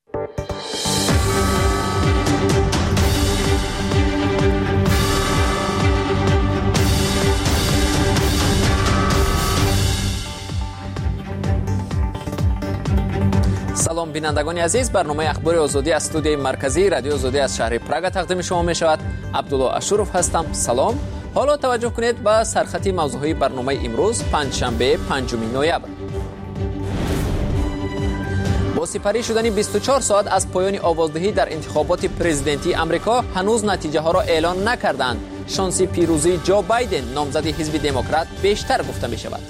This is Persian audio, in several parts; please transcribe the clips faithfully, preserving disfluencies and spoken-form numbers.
سلام بینندگان عزیز، برنامه اخبار آزادی از استودیوی مرکزی رادیو آزادی از شهر پراگ تقدیم شما می شود. عبدالله اشرف هستم. سلام. حالا توجه کنید به سرخط موضوعی برنامه امروز پنجشنبه پنجم نوامبر. با سپری شدن بیست و چهار ساعت از پایان آوازدهی در انتخابات پرزیدنتی آمریکا هنوز نتیجه ها را اعلان نکردند. شانس پیروزی جو بایدن نامزد حزب دموکرات بیشتر گفته می شود.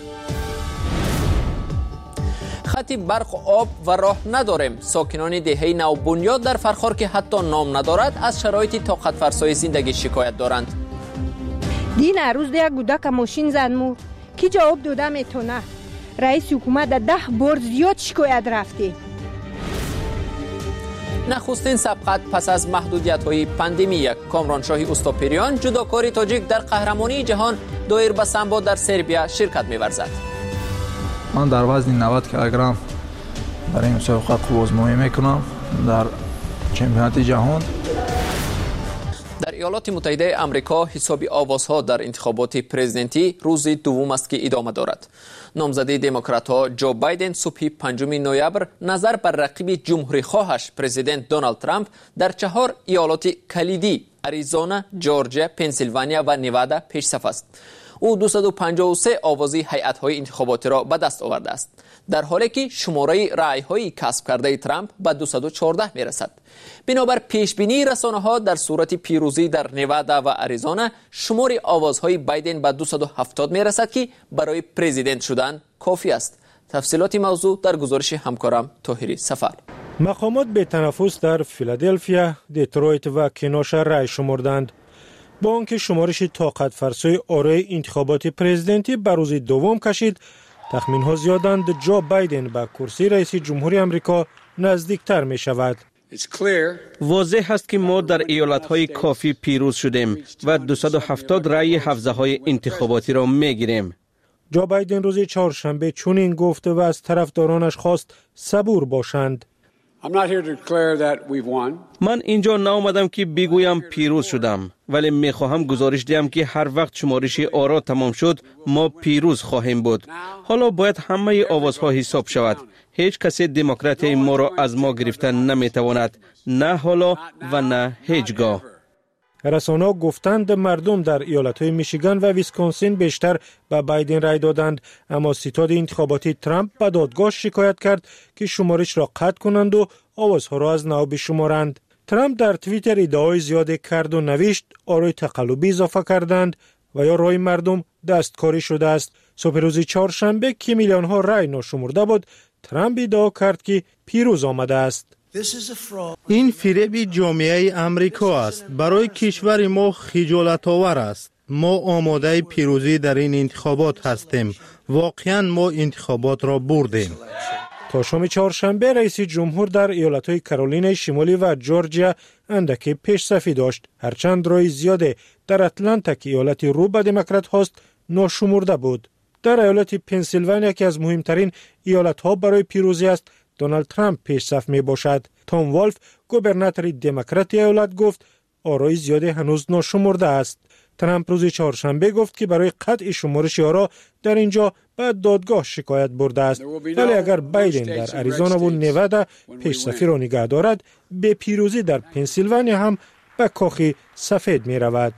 خطی برق و آب و راه نداریم. ساکنان دهه نو بنیاد در فرخار که حتی نام ندارد از شرایط طاقت فرسای زندگی شکایت دارند. دین روز ده گودک ماشین زد مو کی جواب داده میتونه. رئیس حکومت ده بار زیاد شکایت رفته. نخستین سبقت پس از محدودیت‌های پاندمی. کامرانشاهی استاپریان جداکاری تاجیک در قهرمانی جهان دایر به سامبو در سربیا شرکت می‌ورزد. من در وزن نود کیلوگرم برای این مسابقه قوزمایی میکنم در چمپیونات جهان. در ایالات متحده آمریکا حساب آوازها در انتخابات پرزیدنتی روز دوم است که ادامه دارد. نامزد دموکرات‌ها جو بایدن صبح پنجم نوامبر نظر بر رقیب جمهوری خواهش پرزیدنت دونالد ترامپ در چهار ایالات کلیدی آریزونا، جورجیا، پنسیلوانیا و نوادا پیش‌صف است. او دویست و پنجاه و سه آوازی هیئت‌های انتخاباتی را به دست آورده است، در حالی که شماره رأی‌های کسب کرده ترامپ به دویست و چهارده میرسد. بنابر پیشبینی رسانه‌ها در صورت پیروزی در نوادا و آریزونا شمار آوازهای بایدن به دویست و هفتاد میرسد که برای پرزیدنت شدن کافی است. تفصیلات موضوع در گزارش همکارم طاهری سفر. مقامات به تنفس در فیلادلفیا، دیترویت و کنوشا رأی شمردند. با آنکه شمارش طاقت فرسای آرای انتخابات پرزیدنتی بر روز دوم کشید، تخمین‌ها زیادند جو بایدن به کرسی رئیس جمهوری آمریکا نزدیکتر می شود. واضح است که ما در ایالت‌های کافی پیروز شدیم و دویست و هفتاد رأی حوزه‌های انتخاباتی را می‌گیریم. جو بایدن روز چهارشنبه چنین گفت و از طرفدارانش خواست صبور باشند. من اینجا نآمدم که بگویم پیروز شدم، ولی میخواهم گزارش دهم که هر وقت شمارش آرا تمام شد ما پیروز خواهیم بود. حالا باید همه آوازها حساب شود. هیچ کسی دموکراتی ما را از ما گرفتن نمیتواند، نه حالا و نه هیچگاه. رسانه‌ها گفتند مردم در ایالت‌های میشیگان و ویسکانسین بیشتر به بایدن رای دادند، اما ستاد انتخاباتی ترامپ به دادگاه شکایت کرد که شمارش را قطع کنند و آوازها را از نو بشمارند. ترامپ در توییتر ادعای زیاده کرد و نوشت آرای تقلبی اضافه کردند و یا رای مردم دستکاری شده است. صبح روز چهارشنبه که میلیون ها رای ناشمرده بود، ترامپ ادعا کرد که پیروز آمده است. این فریب جامعه امریکا است. برای کشور ما خجالت آور است. ما آماده پیروزی در این انتخابات هستیم. واقعا ما انتخابات را بردیم. تا شام چهارشنبه رئیس جمهور در ایالت‌های کارولینای شمالی و جورجیا اندکی پیش‌صفی داشت، هرچند رای زیاده در اتلانتا که ایالت رو به دموکرات هاست ناشمرده بود. در ایالت پنسیلوانیا که از مهمترین ایالت‌ها برای پیروزی است، دونالد ترامپ پیش‌صف می باشد. تام والف گوبرناتور دموکرات ایالت گفت آرای زیاده هنوز ناشمرده است. ترامپ روز چهارشنبه گفت که برای قطع شمارش آرا در اینجا به دادگاه شکایت برده است، ولی اگر بایدن در آریزونا و نوادا پیش‌صفی را نگه دارد، به پیروزی در پنسیلوانیا هم به کاخ سفید می رود.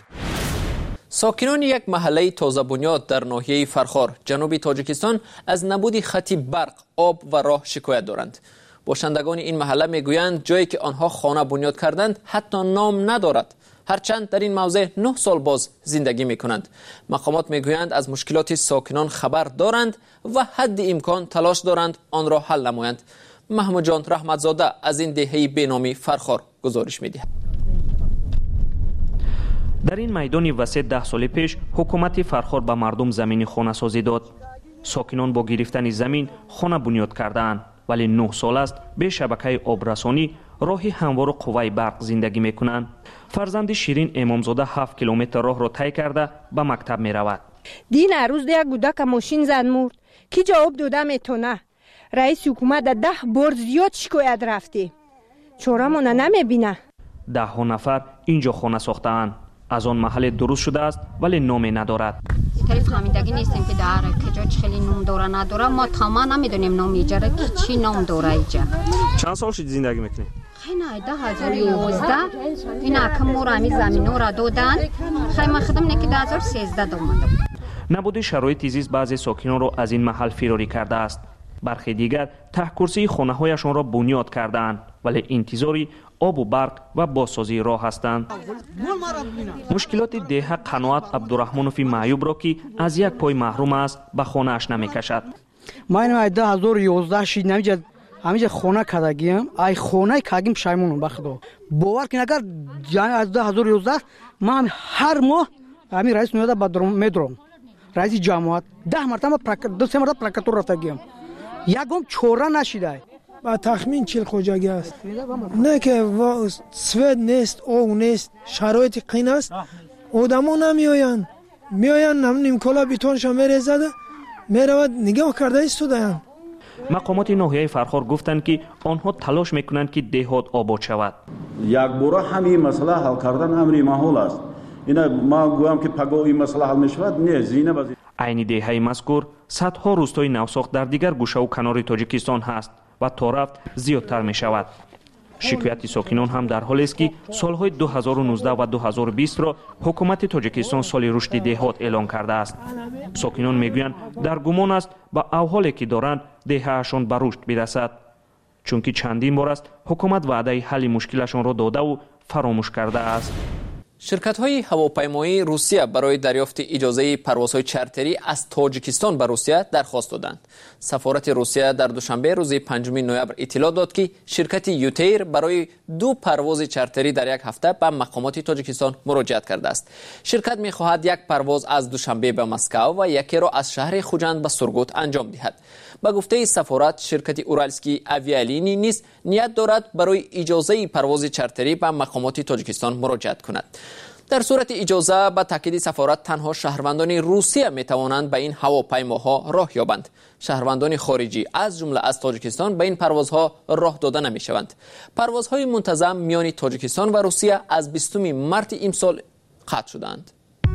ساکنان یک محله تازه بنیاد در ناحیه فرخار جنوب تاجیکستان از نبود خطی برق، آب و راه شکایت دارند. باشندگان این محله میگویند جایی که آنها خانه بنیاد کردند حتی نام ندارد، هرچند در این موضع نه سال باز زندگی میکنند. مقامات میگویند از مشکلات ساکنان خبر دارند و حد امکان تلاش دارند آن را حل نمایند. محمود جان رحمتزاده از این دهه بینامی فرخار گزارش میدهد. در این میدان وسیع ده سال پیش حکومت فرخار به مردم زمین خانه سازی داد. ساکنان با گرفتن زمین خانه بنیاد کردند، ولی نه سال است به شبکه آبرسانی راهی هموار و قوه برق زندگی میکنند. فرزند شیرین امامزاده هفت کیلومتر راه را طی کرده به مکتب می رود. دین روز ده گودک ماشین زد مرد کی جواب داده میتونه. رئیس حکومت ده بار زیاد شکایت رفته. چورمون نمیبینه. ده ها نفر اینجا خانه ساختند. از آن محل درست شده است ولی نامی ندارد. اینطوری فهمیدگی نیستیم که در کجا خیلی نام داره نداره. ما تمام نمیدونیم نام ایجاره که چی نام داره اینجا. چند سال شد زندگی میکنی؟ خیلی ده هزار و یازده این اکم ما را همین زمین ها را دادن. خیلی من خودم نکی ده هزار و سیزده دومدم. نبود شرایط زیست بعضی ساکنان را از این محل فراری کرده است. برخی دیگر ته کرسی خانه هایشان را بنیاد کردند ولی انتظاری آب و برق و بازسازی راه هستند. مشکلات ده قناعت عبدالرحمنوف معیوب را که از یک پای محروم است به خانه اش نمیکشد. من ده هزار و یازده شید نمیجد همینجا خانه کردگیم. ای خانه کردگیم شایمونم بخدا. باور کن اگر از ده هزار و یازده من هر ماه همین رئیس نیاده بدرم میدرم. رئیس جماعت ده مرتبه دو سه مرتبه پلاکاتور رفتگیم. یکم چوره نشیده. با تخمین چیل خوجگی است. نه که سوید نیست، او نیست، شرایط قین است. آدمو نمیآیند. میآیند نیم کلا بیتونشان میریزد. میرود نگاه کرده ایستادند. مقامات ناحیه فرخار گفتند که آنها تلاش میکنند که دهات آباد شود. یک بار همین مسئله حل کردن امری محال است. اینا ما گویم که پگاه این مسئله حل میشود نه زینه بازی. عین دهه مذکور صدها روستای نوساخت در دیگر گوشه و کنار تاجیکستان هست و تا رفت زیادتر می شود. شکایت ساکنان هم در حالی است که سالهای دو هزار و نوزده و دو هزار و بیست را حکومت تاجیکستان سال رشد دهات اعلان کرده است. ساکنان میگویند در گمان است با احوالی که دارند دههشان به رشد برسد، چون که چندین بار است حکومت وعده حل مشکلشان را داده و فراموش کرده است. شرکت‌های هواپیمایی روسیه برای دریافت اجازه پروازهای چارتری از تاجیکستان به روسیه درخواست دادند. سفارت روسیه در دوشنبه روز پنجم نوامبر اطلاع داد که شرکت یوتیر برای دو پرواز چارتری در یک هفته به مقامات تاجیکستان مراجعت کرده است. شرکت می‌خواهد یک پرواز از دوشنبه به مسکو و یکی را از شهر خوجند به سورگوت انجام دهد. با گفته سفارت، شرکت اورالسکی اویالینی نیز نیت دارد برای اجازه پرواز چارتری به مقامات تاجیکستان مراجعت کند. در صورت اجازه، به تاکید سفارت، تنها شهروندان روسیه می توانند به این هواپیماها راه یابند. شهروندان خارجی از جمله از تاجیکستان به این پروازها راه داده نمی شوند. پروازهای منتظم میان تاجیکستان و روسیه از بیستم مارس امسال قطع شدند.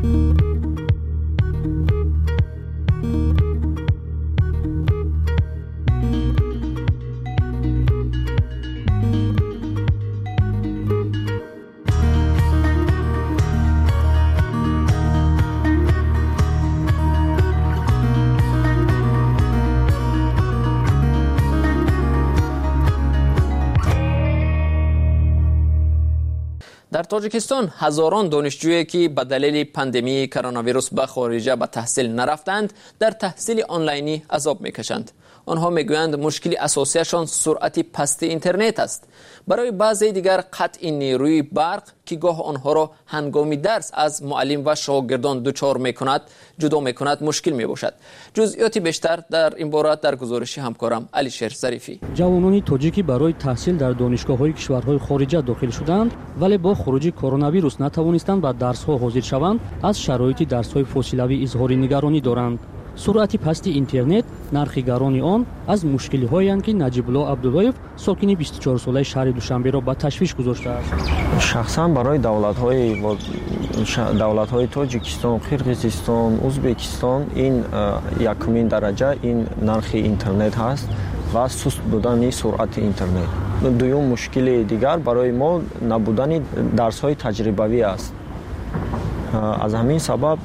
در تاجیکستان هزاران دانشجویی که به دلیل پاندمی کرونا ویروس به خارج به تحصیل نرفتند در تحصیل آنلاینی عذاب میکشند. آنها میگویند مشکل اساسیشان سرعت پست اینترنت است. برای بعضی دیگر قطع نیروی برق که گاه آنها را هنگام درس از معلم و شاگردان دچار میکند جدا میکند مشکل میباشد. جزئیات بیشتر در این باره در گزارش همکارم علیشیر ظریفی. جوانان تاجیکی برای تحصیل در دانشگاه‌های کشورهای خارجه داخل شدند ولی با خروج کرونا ویروس نتوانستند به درس‌ها حاضر شوند. از شرایط درس‌های فاصله‌ای اظهار نگرانی دارند. سرعت پست اینترنت نرخ گرانی آن از مشکل‌هایی است که نجیب الله عبداللهیف ساکن بیست و چهار ساله شهر دوشنبه را به تشویش گذاشته است. شخصا برای دولت‌های دولت‌های تاجیکستان، قرقیزستان، ازبکستان این یکمین درجه این نرخ اینترنت هست و سست بودن سرعت اینترنت. دوم مشکل دیگر برای ما نبودن درس‌های تجربوی است. از همین سبب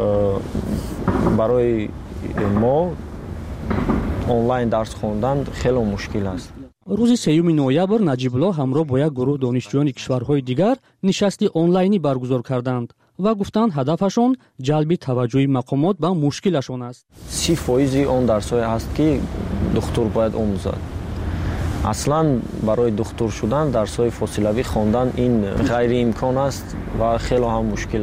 برای ما آنلاین درس خواندن خیلی مشکل است. روز سوم نوامبر نجیب الله همراه با یک گروه دانشجویان کشورهای دیگر نشست آنلاینی برگزار کردند و گفتند هدفشان جلب توجه مقامات به مشکلشان است. سی فیصد آن درس‌های است که دکتر باید آموزد. اصلا برای دکتر شدن درس‌های فاصله‌ای خواندن این غیر امکان است و خیلی هم مشکل است.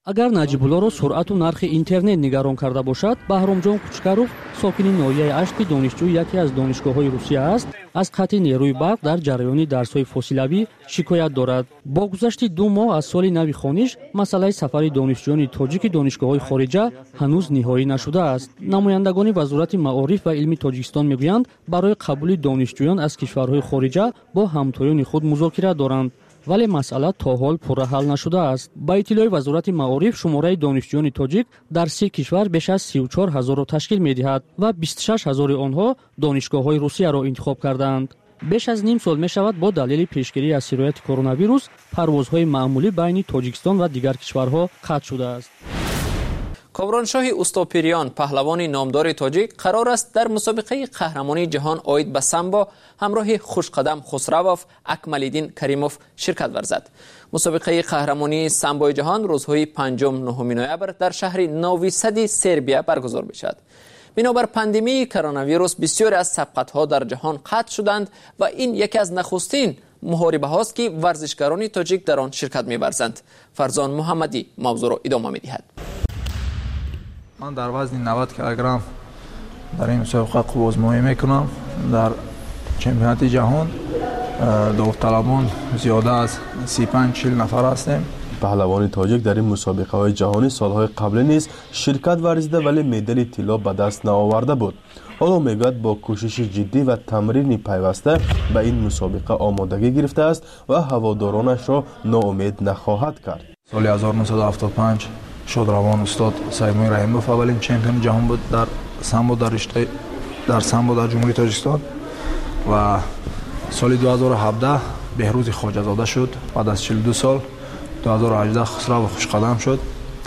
агар наҷибуллоро суръату нархи интернет нигарон карда бошад, баҳромҷон кучкаров сокини ноҳияи ашти донишҷӯи яке аз донишгоҳҳои русия аст, аз қатъи нерӯи барқ дар ҷараёни дарсҳои фосилавӣ шикоят дорад. бо гузашти ду моҳ аз соли нави хониш масъалаи сафари донишҷӯёни тоҷики донишгоҳҳои хориҷа ҳанӯз ниҳоӣ нашудааст. намояндагони вазорати маориф ва илми тоҷикистон мегӯянд, барои қабули донишҷӯён аз кишварҳои хориҷа бо ҳамтоёни худ музокира доранд, вале масъала то ҳол пурра ҳал нашудааст. ба иттилои вазорати маориф, шумораи донишҷӯёни тоҷик дар си кишвар беш аз сию чор ҳазорро ташкил медиҳад ва бисту шаш ҳазори онҳо донишгоҳҳои русияро интихоб кардаанд. беш аз ним сол мешавад бо далели пешгирӣ аз сирояти коронавирус парвозҳои маъмулӣ байни тоҷикистон ва дигар кишварҳо қатъ шудааст. комроншоҳи устопириён, паҳлавони номдори тоҷик, қарор аст дар мусобиқаи қаҳрамонии ҷаҳон оид ба самбо ҳамроҳи хушқадам хусравов Акмалиддин Каримов ширкат варзад. мусобиқаи қаҳрамонии самбои ҷаҳон рӯзҳои панҷум нуҳуми ноябр дар шаҳри Нови Сади, Сербия баргузор мешавад. бинобар пандемияи коронавирус бисёре аз сабқатҳо дар ҷаҳон қатъ шуданд ва ин яке аз нахустин муҳорибаҳост, ки варзишгарони тоҷик дар он ширкат мебарзанд. Фарзон Муҳаммадӣ мавзӯъро идома медиҳад. من در وزن نود کیلوگرم در این مسابقه قوازمایی میکنم. در چمپیونات جهان داوطلبان زیاده از سی و پنج چهل نفر هستیم. پهلوان تاجیک در این مسابقه های جهانی سالهای قبل نیز شرکت ورزیده ولی مدال طلا به دست نآورده بود. حالا میگوید با کوشش جدی و تمرین پیوسته به این مسابقه آمادگی گرفته است و هوادارانش را ناامید نخواهد کرد. سال هزار و نهصد و هفتاد و پنج شادروان استاد سیمون رحیموف اولین چمپیون جهان بود در سامبو در رشته در سامبو در جمهوری تاجیکستان و سال دو هزار و هفده بهروز خواجه‌زاده شد. بعد از چهل و دو سال دو هزار و هجده خسرو خوشقدم شد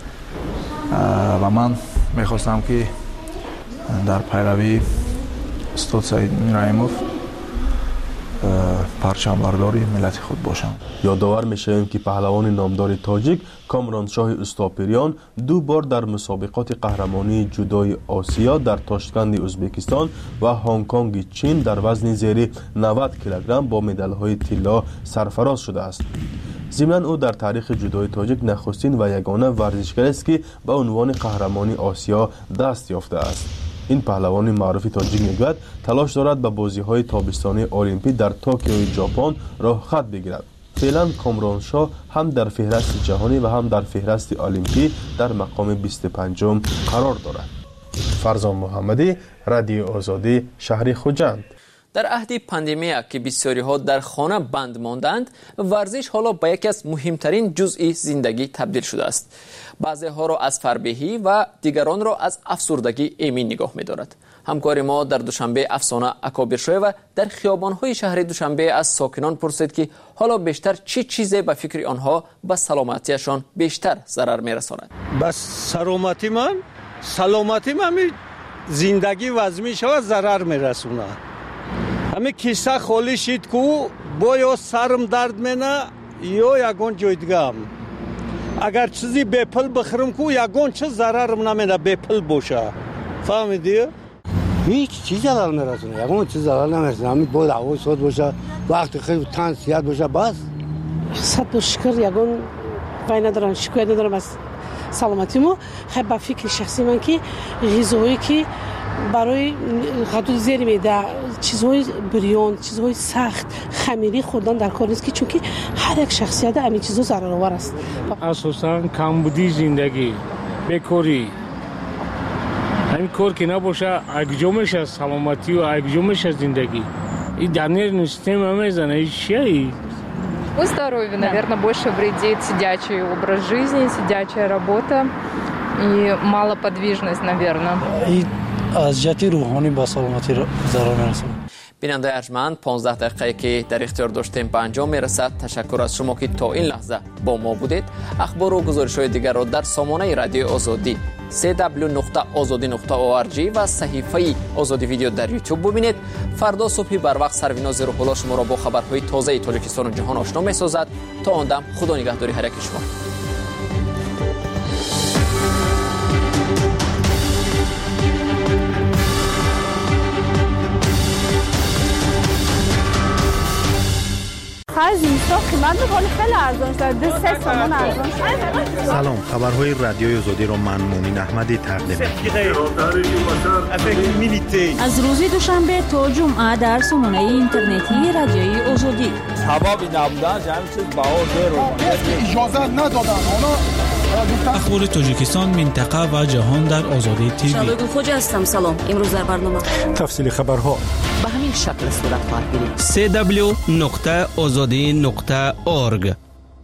و من میخواستم که در پیروی استاد سیمون رحیموف پرچمبرداری ملت خود باشم. یادآور میشویم که پهلوان نامدار تاجیک کامرانشاه استاپریان دو بار در مسابقات قهرمانی جودوی آسیا در تاشکند ازبکستان و هنگ کنگ چین در وزن زیر نود کیلوگرم با مدال‌های طلا سرفراز شده است. ضمناً او در تاریخ جودوی تاجیک نخستین و یگانه ورزشکار است که به عنوان قهرمانی آسیا دست یافته است. این پهلوان معروف تاجیک میگوید تلاش دارد به بازی‌های تابستانی المپیک در توکیو ژاپن راه خط بگیرد. فعلا کامرانشاه هم در فهرست جهانی و هم در فهرست المپیک در مقام بیست و پنجم قرار دارد. فرزان محمدی، رادیو آزادی، شهر خوجند. در عهد پاندمیا که بسیاری‌ها در خانه بند ماندند، ورزش حالا به یکی از مهمترین جزئی زندگی تبدیل شده است. بعضی‌ها را از فربهی و دیگران را از افسردگی ایمن نگاه می‌دارد. همکار ما در دوشنبه افسانه اکابرشویو در خیابان‌های شهر دوشنبه از ساکنان پرسید که حالا بیشتر چه چیزی به فکر آنها به سلامتیشان بیشتر ضرر می‌رساند. بس سلامتی من سلامتی من زندگی وزمی شود ضرر می‌رسونه. همه کیسه خالی شد که با یا سرم درد منه یا یگان جای دیگه هم. اگر چیزی بپل بخورم که یگان چه ضررم نمیده بپل باشه. فهمیدی؟ هیچ چیز ضرر نمیرسونه. یگان چیز ضرر نمیرسونه. همین بود هوا سواد باشه، وقتی خیلی تن سیاد باشه بس. صد شکر یگان وای ندارم، شکایت ندارم از سلامتیمو. خیلی با فکر شخصی من که غذایی که برای غدود زیر میده چیزهای بریان، چیزهای سخت، خمیری خوردن در کار نیست که چون که هر یک شخصیت همین چیزها ضررآور است. اساساً کمبودی زندگی، بیکاری، همین کار که نباشه اگجامش از سلامتی و اگجامش از زندگی. این در нервную систему میزنه. این چیه؟ У здоровью, наверное, больше вредит сидячий образ жизни, сидячая работа и малоподвижность, наверное. از جهت روحانی با سلامتی ضرر میرسونه. بیننده ارجمند، پانزده دقیقه که در اختیار داشتیم به انجام میرسد. تشکر از شما که تا این لحظه با ما بودید. اخبار و گزارش‌های دیگر را در سامانه رادیو آزادی دبلیو دبلیو دبلیو نقطه آزادی نقطه او آر جی و صحیفه آزادی ویدیو در یوتیوب ببینید. فردا صبح بر وقت سرویناز روح‌الله شما را با خبرهای تازه تاجیکستان و جهان آشنا می‌سازد. تا آن دم خدا نگهداری هر یک شما. هر زمستان قیمت میکنه خیلی ارزان شده، دو سه تومن ارزان شده. سلام، خبرهای رادیوی آزادی را من مونین احمدی تقدیم می‌کنم. از روز دوشنبه تا جمعه در سامانه اینترنتی رادیوی آزادی. سبب نبودن جمع چیز بهار داره. اجازه ندادن اونا. اخبار تاجیکستان، منطقه و جهان در آزادی تیوی. شبگون خوجا هستم. سلام. امروز در برنامه تفصیل خبرها به همین شکل صورت خواهد گرفت. سی دبلیو نقطه آزادی نقطه اورگ.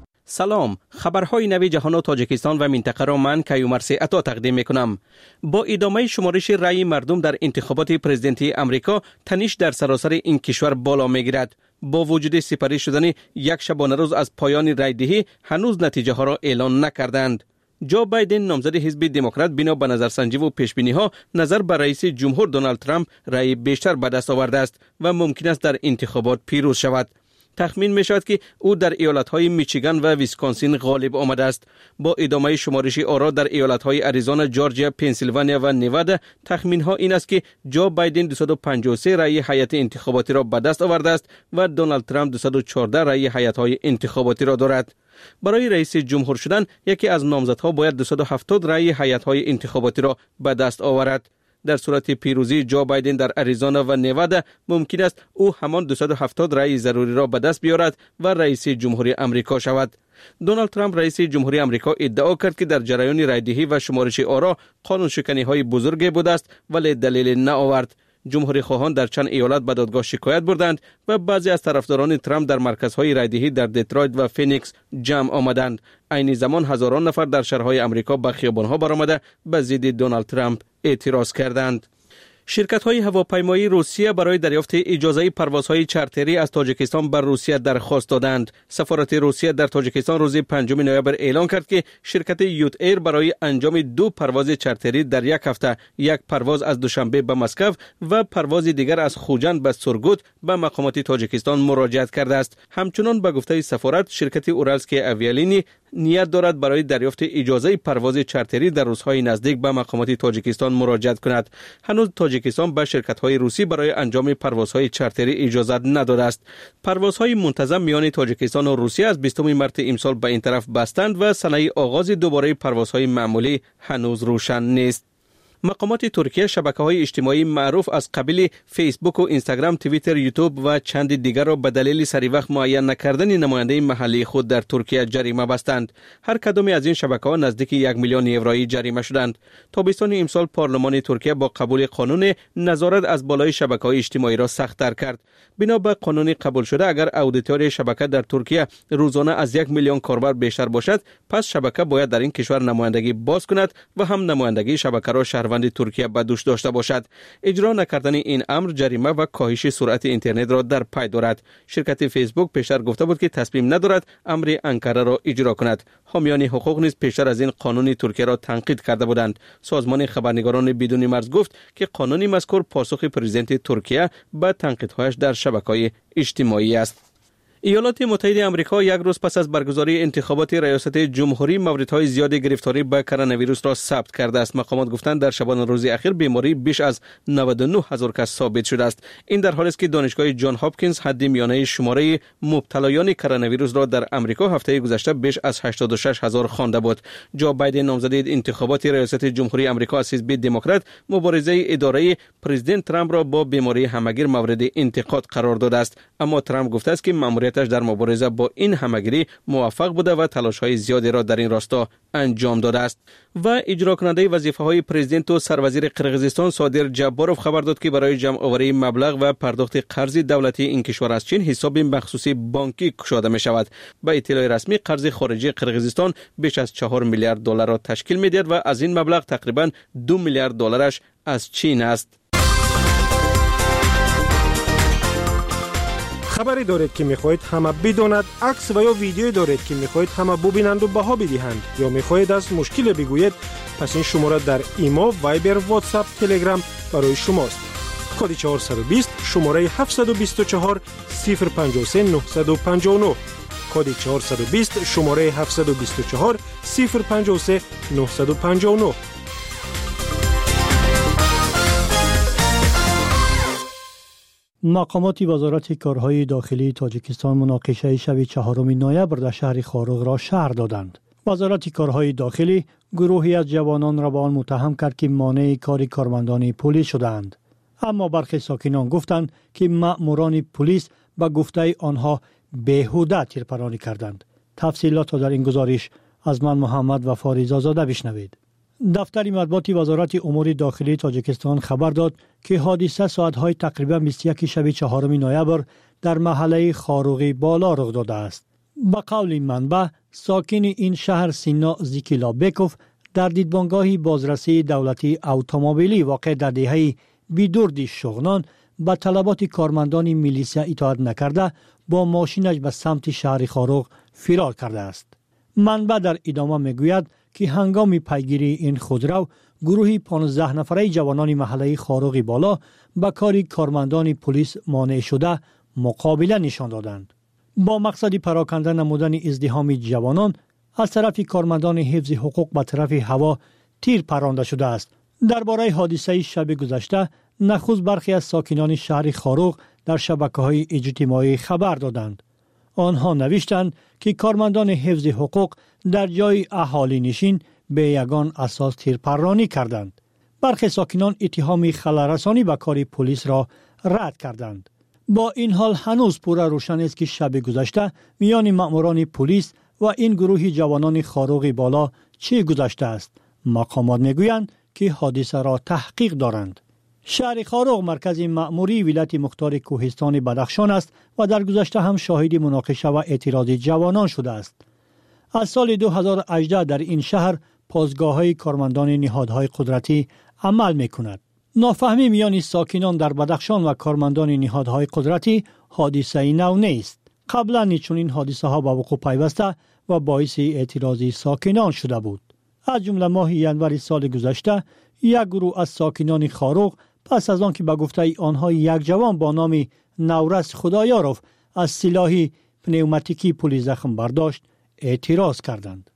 سلام، خبرهای نوی جهان و تاجیکستان و منطقه را من کیومرث عطا تقدیم میکنم. با ادامه شمارش رأی مردم در انتخابات پرزیدنتی امریکا، تنش در سراسر این کشور بالا میگیرد. با وجود سپری شدن یک شبانه روز از پایان رأیدهی، هنوز نتیجه ها را اعلان نکردند. جو بایدن نامزد حزب دموکرات بنا به نظرسنجی و پیشبینی ها نظر به رئیس جمهور دونالد ترامپ رأی بیشتر به دست آورده است و ممکن است در انتخابات پیروز شود. تخمین می شود که او در ایالت‌های میچیگان و ویسکانسین غالب آمده است. با ادامه شمارش آرا در ایالت‌های اریزونا، جورجیا، پنسیلوانیا و نوادا، تخمین‌ها این است که جو بایدن دویست و پنجاه و سه رأی هیئت انتخاباتی را به دست آورده است و دونالد ترامپ دویست و چهارده رأی هیئت‌های انتخاباتی را دارد. برای رئیس جمهور شدن، یکی از نامزدها باید دویست و هفتاد رأی هیئت‌های انتخاباتی را به دست آورد. در صورت پیروزی جو بایدن در اریزونا و نوادا، ممکن است او همان دویست و هفتاد رأی ضروری را به دست بیاورد و رئیس جمهوری آمریکا شود. دونالد ترامپ رئیس جمهوری آمریکا ادعا کرد که در جریان رأیدهی و شمارش آرا قانون شکنی های بزرگی بوده است، ولی دلیل نآورد. جمهوری خواهان در چند ایالت به دادگاه شکایت بردند و بعضی از طرفداران ترامپ در مرکزهای رأیدهی در دیترویت و فینیکس جمع آمدند. عین زمان هزاران نفر در شهرهای آمریکا به خیابانها برآمده به ضد دونالد ترامپ اعتراض کردند. شرکت‌های هواپیمایی روسیه برای دریافت اجازه پروازهای چارتری از تاجیکستان بر روسیه درخواست دادند. سفارت روسیه در تاجیکستان روز پنجم نوامبر اعلان کرد که شرکت یوت ایر برای انجام دو پرواز چارتری در یک هفته، یک پرواز از دوشنبه به مسکو و پرواز دیگر از خوجند به سورگوت، به مقامات تاجیکستان مراجعت کرده است. همچنان به گفته سفارت، شرکت اورالسکی اویالینی نیت دارد برای دریافت اجازه پرواز چارتری در روزهای نزدیک به مقامات تاجیکستان مراجعت کند. هنوز تاجیکستان به شرکت‌های روسی برای انجام پروازهای چارتری اجازه نداده است. پروازهای منتظم میان تاجیکستان و روسیه از بیستم مارس امسال به این طرف بستند و سنه آغاز دوباره پروازهای معمولی هنوز روشن نیست. مقامات ترکیه شبکه‌های اجتماعی معروف از قبیل فیسبوک و اینستاگرام، توییتر، یوتیوب و چند دیگر را به دلیل سری وقت معین نکردن نماینده محلی خود در ترکیه جریمه بستند. هر کدام از این شبکه‌ها نزدیک یک میلیون یورویی جریمه شدند. تابستان امسال پارلمان ترکیه با قبول قانون نظارت از بالای شبکه‌های اجتماعی را سخت‌تر کرد. بنا به قانون قبول شده، اگر اودیتوری شبکه در ترکیه روزانه از یک میلیون کاربر بیشتر باشد، پس شبکه باید در این کشور نمایندگی باز کند و هم نمایندگی شبکه را شهروند ترکیه به دوش داشته باشد. اجرا نکردن این امر جریمه و کاهش سرعت اینترنت را در پی دارد. شرکت فیسبوک پیشتر گفته بود که تصمیم ندارد امر انکاره را اجرا کند. حامیان حقوق نیز پیشتر از این قانون ترکیه را تنقید کرده بودند. سازمان خبرنگاران بدون مرز گفت که قانون مذکور پاسخ پرزیدنت ترکیه به تنقیدهایش در شبکه‌های اجتماعی است. ایالات متحده آمریکا یک روز پس از برگزاری انتخابات ریاست جمهوری، موردهای زیاد گرفتاری به کرونا ویروس را ثبت کرده است. مقامات گفتند در شبان روز اخیر بیماری بیش از نود و نه هزار کس ثابت شده است. این در حالی است که دانشگاه جان هاپکینز حد میانه شماره مبتلایان کرونا ویروس را در آمریکا هفته گذشته بیش از هشتاد و شش هزار خوانده بود. جو بایدن نامزد انتخابات ریاست جمهوری آمریکا از حزب دموکرات مبارزه اداره پرزیدنت ترامپ را با بیماری همگیر مورد انتقاد قرار داده است، اما ترامپ گفته است که ماموریتش در مبارزه با این همگیری موفق بوده و تلاش‌های زیادی را در این راستا انجام داده است. و اجرا کننده وظیفه‌های پرزیدنت و سروزیر قرقیزستان صادر جباروف خبر داد که برای جمع آوری مبلغ و پرداخت قرض دولتی این کشور از چین حساب مخصوصی بانکی گشاده می شود. با اطلاع رسمی قرض خارجی قرقیزستان بیش از چهار میلیارد دلار را تشکیل می‌دهد و از این مبلغ تقریباً دو میلیارد دلارش از چین است. خبری دارید که میخواهید همه بداند، عکس و یا ویدیویی دارید که میخواهید همه ببینند و بها بدهند، یا میخواهید از مشکل بگویید، پس این شماره در ایما، وایبر، واتساپ، تلگرام برای شماست. کد چهارصد و بیست شماره هفتصد و بیست و چهار صفر پنجاه و سه نهصد و پنجاه و نه. کد چهارصد و بیست شماره هفتصد و بیست و چهار صفر پنجاه و سه نهصد و پنجاه و نه. مقامات وزارت کارهای داخلی تاجیکستان مناقشه شب چهارم نوامبر در شهر خاروغ را شرح دادند. وزارت کارهای داخلی گروهی از جوانان را به آن متهم کرد که مانع کار کارمندان پلیس شدند. اما برخی ساکنان گفتند که مأموران پلیس به گفته آنها بیهوده تیرپرانی کردند. تفصیلات را در این گزارش از من محمد وفا رضازاده بشنوید. دفتر مطبوعات وزارت امور داخلی تاجیکستان خبر داد که حادثه ساعت‌های تقریبا بیست و یک شب چهارم نوامبر در محله خاروغی بالا رخ داده است. به قول منبع، ساکن این شهر سینا زیکیلا بیکوف در دیدبانگاه بازرسی دولتی اتومبیلی واقع در دهه بیدردی شغنان به طلبات کارمندان میلیسیا اطاعت نکرده با ماشینش به سمت شهر خاروغ فرار کرده است. منبع در ادامه میگوید که هنگام پیگیری این خودرو گروهی پانزده نفره جوانان محله خاروغی بالا به کار کارمندان پلیس مانع شده مقابله نشان دادند. با مقصد پراکنده نمودن ازدحام جوانان از طرف کارمندان حفظ حقوق به طرف هوا تیر پرانده شده است. درباره حادثه شب گذشته نخست برخی از ساکنان شهر خاروغ در شبکه‌های اجتماعی خبر دادند. آنها نوشتند که کارمندان حفظ حقوق در جای اهالی نشین به یگان اساس تیرپرانی کردند. برخی ساکنان اتهام خلل‌رسانی به کار پلیس را رد کردند. با این حال هنوز پورا روشن است که شب گذشته میان مأموران پلیس و این گروه جوانان خاروغ بالا چه گذشته است. مقامات میگویند که حادثه را تحقیق دارند. شهر خاروغ مرکز مأموری ولایت مختار کوهستان بدخشان است و در گذشته هم شاهد مناقشه و اعتراض جوانان شده است. از سال دو هزار و هجده در این شهر پاسگاه‌های کارمندان نهادهای قدرتی عمل می‌کند. نافهمی میان ساکنان در بدخشان و کارمندان نهادهای قدرتی حادثه نو نیست. قبلا نیچون این حادثه ها به وقوع پیوسته و باعث اعتراض ساکنان شده بود. از جمله ماه ینور سال گذشته یک گروه از ساکنان خاروغ پس از آن که به گفته آنها یک جوان با نام نورس خدایاروف از سلاح پنوماتیکی پلیس زخم برداشت اعتراض کردند.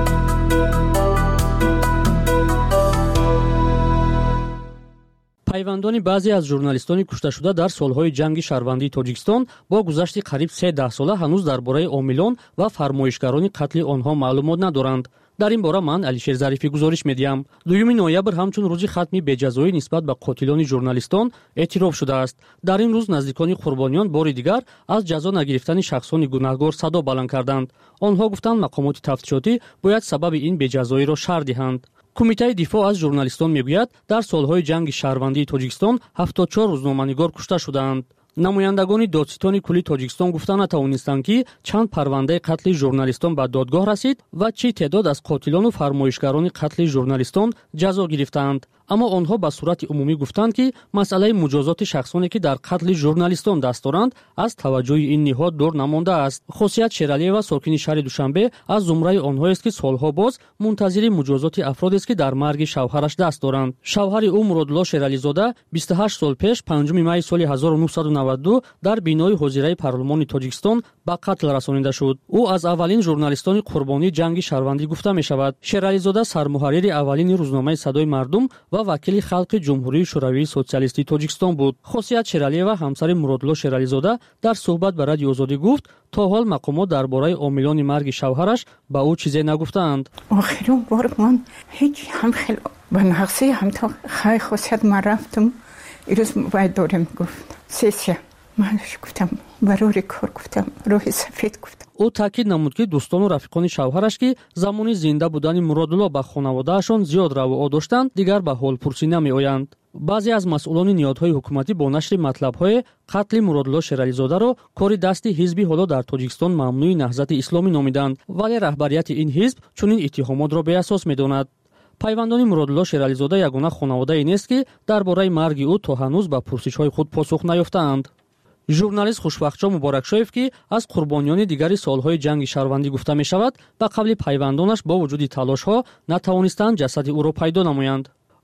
پیوندان بعضی از ژورنالیستان کشته شده در سالهای جنگ شهروندی تاجیکستان با گذشت قریب سه ده ساله هنوز درباره عاملان و فرمایشگران قتل آنها معلومات ندارند. در این باره من علیشیر ظریفی گزارش میدیم. دوم نوامبر همچون روز ختم بجزایی نسبت به قاتلان ژورنالیستان اعتراف شده است. در این روز نزدیکان قربانیان بار دیگر از جزا نگرفتن شخصان گناهکار صدا بلند کردند. آنها گفتند مقامات تفتیشاتی باید سبب این بجزایی را شرح دهند. کمیته دفاع از ژورنالیستان میگوید در سالهای جنگ شهروندی تاجیکستان هفتاد و چهار روزنامه‌نگار کشته شدند. نمایندگان دادستان کلی تاجیکستان گفتند نتوانستند که چند پرونده قتل ژورنالیستان به دادگاه رسید و چه تعداد از قاتلان و فرمایشگران قتل ژورنالیستان جزا گرفتند. اما آنها به صورت عمومی گفتند که مسئله مجازات شخصانی که در قتل ژورنالیستان دست دارند از توجه این نهاد دور نمانده است. خاصیت شیرالیوا ساکن شهر دوشنبه از زمره آنها است که سالها باز منتظر مجازات افرادی است که در مرگ شوهرش دست دارند. شوهر او مرادالله شیرالیزاده بیست و هشت سال پیش پنجم می سال هزار و نهصد و نود و دو در بینای حاضره پارلمان تاجیکستان به قتل رسانیده شد. او از اولین ژورنالیستان قربانی جنگ شهروندی گفته می شود. شیرالیزاده سرمحرر اولین روزنامه صدای مردم و وکیل خلق جمهوری شوروی سوسیالیستی تاجیکستان بود. خاصیت شیرالیوا همسر مرادالله شیرالیزاده در صحبت با رادیو آزادی گفت تا حال مقامات درباره عاملان مرگ شوهرش به او چیزی نگفتند. آخرین بار من هیچ هم خیلی به نقصی هم تا خیلی خاصیت من رفتم ایروز باید دارم گفت سیسیه من گفتم برای کار گفتم روح سفید گفتم. او تاکید نمود که دوستان و رفیقان شوهرش که زمانی زنده بودن مرادالله به خانواده‌شان زیاد روا داشتند دیگر به حال پرسی نمی‌آیند. بعضی از مسئولان نهادهای حکومتی با نشر مطلب‌های قتل مرادالله شیرالیزاده را کار دستی حزبی حالا در تاجیکستان ممنوع نهضت اسلامی نامیدند، ولی رهبریت این حزب چنین اتهامات را به اساس می‌داند. پیوندان مرادالله شیرالیزاده یگانه خانواده نیست که درباره مرگ او تا هنوز به پرسش‌های خود پاسخ نیافتند. ژورنالیست خوشبخت‌شاه مبارکشایف که از قربانیان دیگری سالهای جنگ شهروندی گفته می‌شود، به قبل پیوندانش با وجود تلاش‌ها نتوانستند جسد او را پیدا نمایند.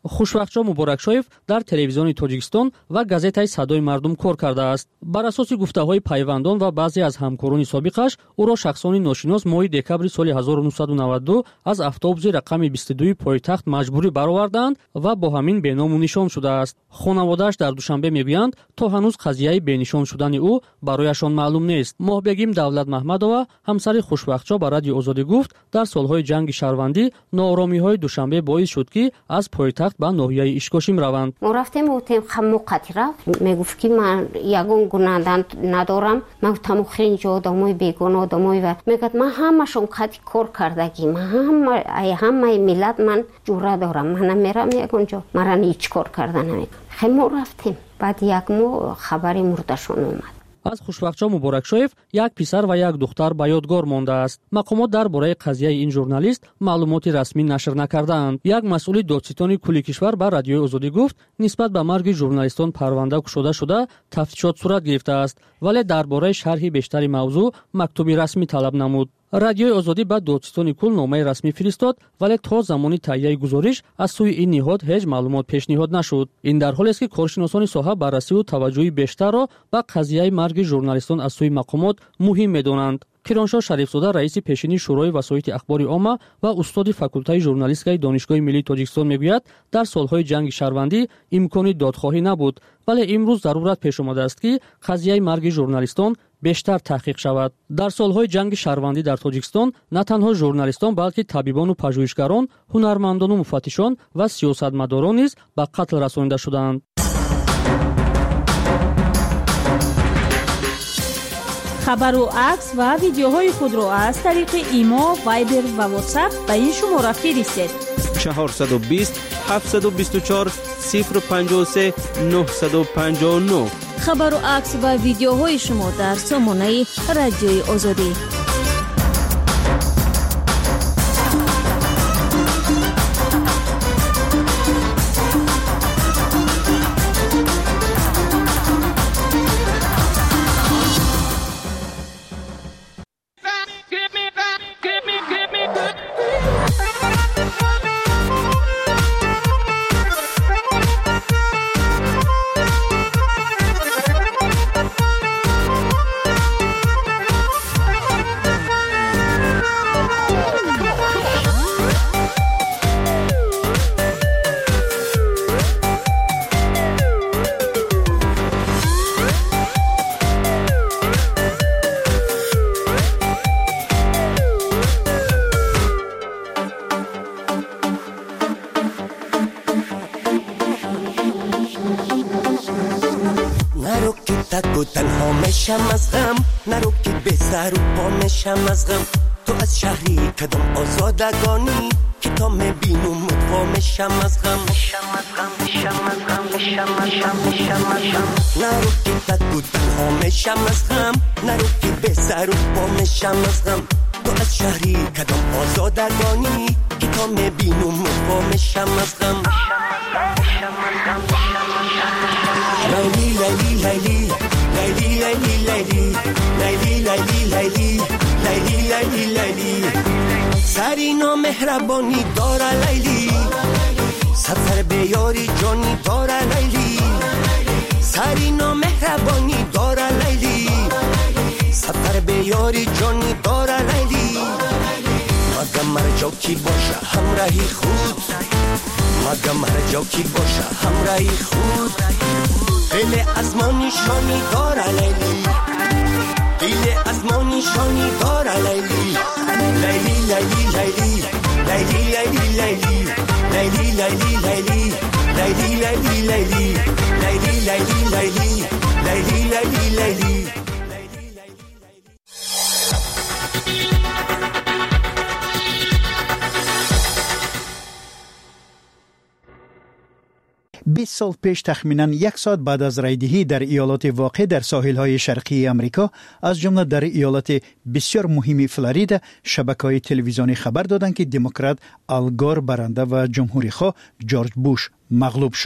хушвақтшо муборакшоев дар телевизиони тоҷикистон ва газетаи садои мардум кор кардааст. Бар асоси гуфтаҳои пайвандон ва баъзе аз ҳамкорони собиқаш ӯро шахсони ношинос моҳи декабри соли ҳазору нуҳсаду наваду ду аз автобуси рақами бисту дуи пойтахт маҷбурӣ бароварданд ва бо ҳамин беному нишон шудааст. хонаводааш дар душанбе мегӯянд то ҳанӯз қазияи бенишон шудани ӯ барояшон маълум нест. моҳбегим давлат маҳмадова ҳамсари хушвақтшо ба радиои озодӣ гуфт дар солҳои ҷанги шаҳрвандӣ нооромиҳои душанбе боис шуд ки аз пойтахт ба ноҳияи ишкошим раванд. мо рафтем гуфтем хамоқати рафт мегуфт ки ман ягон гунаҳдан надорам. ман гуфтам охир инҷо одамои бегона одамои ва мегӯяд ман ҳамашон қади кор кардагӣ ман ҳамаи миллат ман ҷура дорам ман намерам ягонҷо маран ҳеҷ кор карда намекунам. хе мо рафтем баъд як моҳ хабари мурдашон омад. аз хушвақтшо муборакшоев як писар ва як духтар ба ёдгор мондааст. мақомот дар бораи қазияи ин журналист маълумоти расмӣ нашр накардаанд. як масъули додситони кулли кишвар ба радиои озодӣ гуфт нисбат ба марги журналистон парванда кушода шуда тафтишот сурат гирифтааст, вале дар бораи шарҳи бештари мавзӯъ мактуби расмӣ талаб намуд. радиои озодӣ ба додситони кул номаи расмӣ фиристод, вале то замони таҳияи гузориш аз сӯи ин ниҳод ҳеҷ маълумот пешниҳод нашуд. ин дар ҳолест ки коршиносони соҳа баррасиву таваҷҷӯҳи бештарро ба қазияи марги журналистон аз сӯи мақомот муҳим медонанд. кироншоҳ шарифзода раиси пешини шӯрои васоити ахбори омма ва устоди факултаи журналистикаи донишгоҳи миллии тоҷикистон мегӯяд дар солҳои ҷанги шаҳрвандӣ имкони додхоҳӣ набуд, вале имрӯз зарурат пеш омадааст ки қазияи марги журналистон бештар таҳқиқ шавад. дар солҳои ҷанги шаҳрвандӣ дар тоҷикистон на танҳо журналистон балки табибону пажӯҳишгарон, ҳунармандону муфаттишон ва сиёсатмадорон низ ба қатл расонида шуданд. хабару акс ва видеоҳои худро аз тариқи имо, вайбер ва ватсап ба ин шумора фиристед. чаҳорсаду бист ҳафтсаду бисту чор сифр панҷоҳу се нӯҳсаду панҷоҳу нӯҳ. хабару акс ва видеоҳои шумо дар сомонаи радиои озодӣ. تنها میشم از غم نرو که به سر و پا میشم از غم تو از شهری کدام آزادگانی که تا میبینم مدوا میشم از غم میشم از غم میشم از غم میشم میشم میشم میشم نرو که تکو تنها میشم از غم نرو که به سر و پا میشم از غم تو از شهری کدام آزادگانی که تا میبینم مدوا میشم از غم میشم از غم میشم از غم لیلی لیلی لیلی لیلی لیلی لیلی لیلی لیلی لیلی لیلی لیلی سری نامهربانی داره لیلی سفر به یاری جانی داره لیلی سری نامهربانی داره لیلی سفر به یاری جانی داره لیلی مگم هر جا کی باشه همراهی خود مگم هر جا کی باشه همراهی خود دل از ما نشانی داره لیلی دل از ما نشانی داره لیلی لیلی لیلی لیلی لیلی لیلی لیلی لیلی لیلی لیلی لیلی لیلی لیلی لیلی لیلی لیلی لیلی لیلی لیلی بیست سال پیش تخمیناً یک ساعت بعد از رایدهی در ایالات واقع در ساحل‌های شرقی آمریکا از جمله در ایالت بسیار مهمی فلوریدا شبکه‌های تلویزیونی خبر دادند که دموکرات آل گور برنده و جمهوری‌خواه جورج بوش مغلوب شد.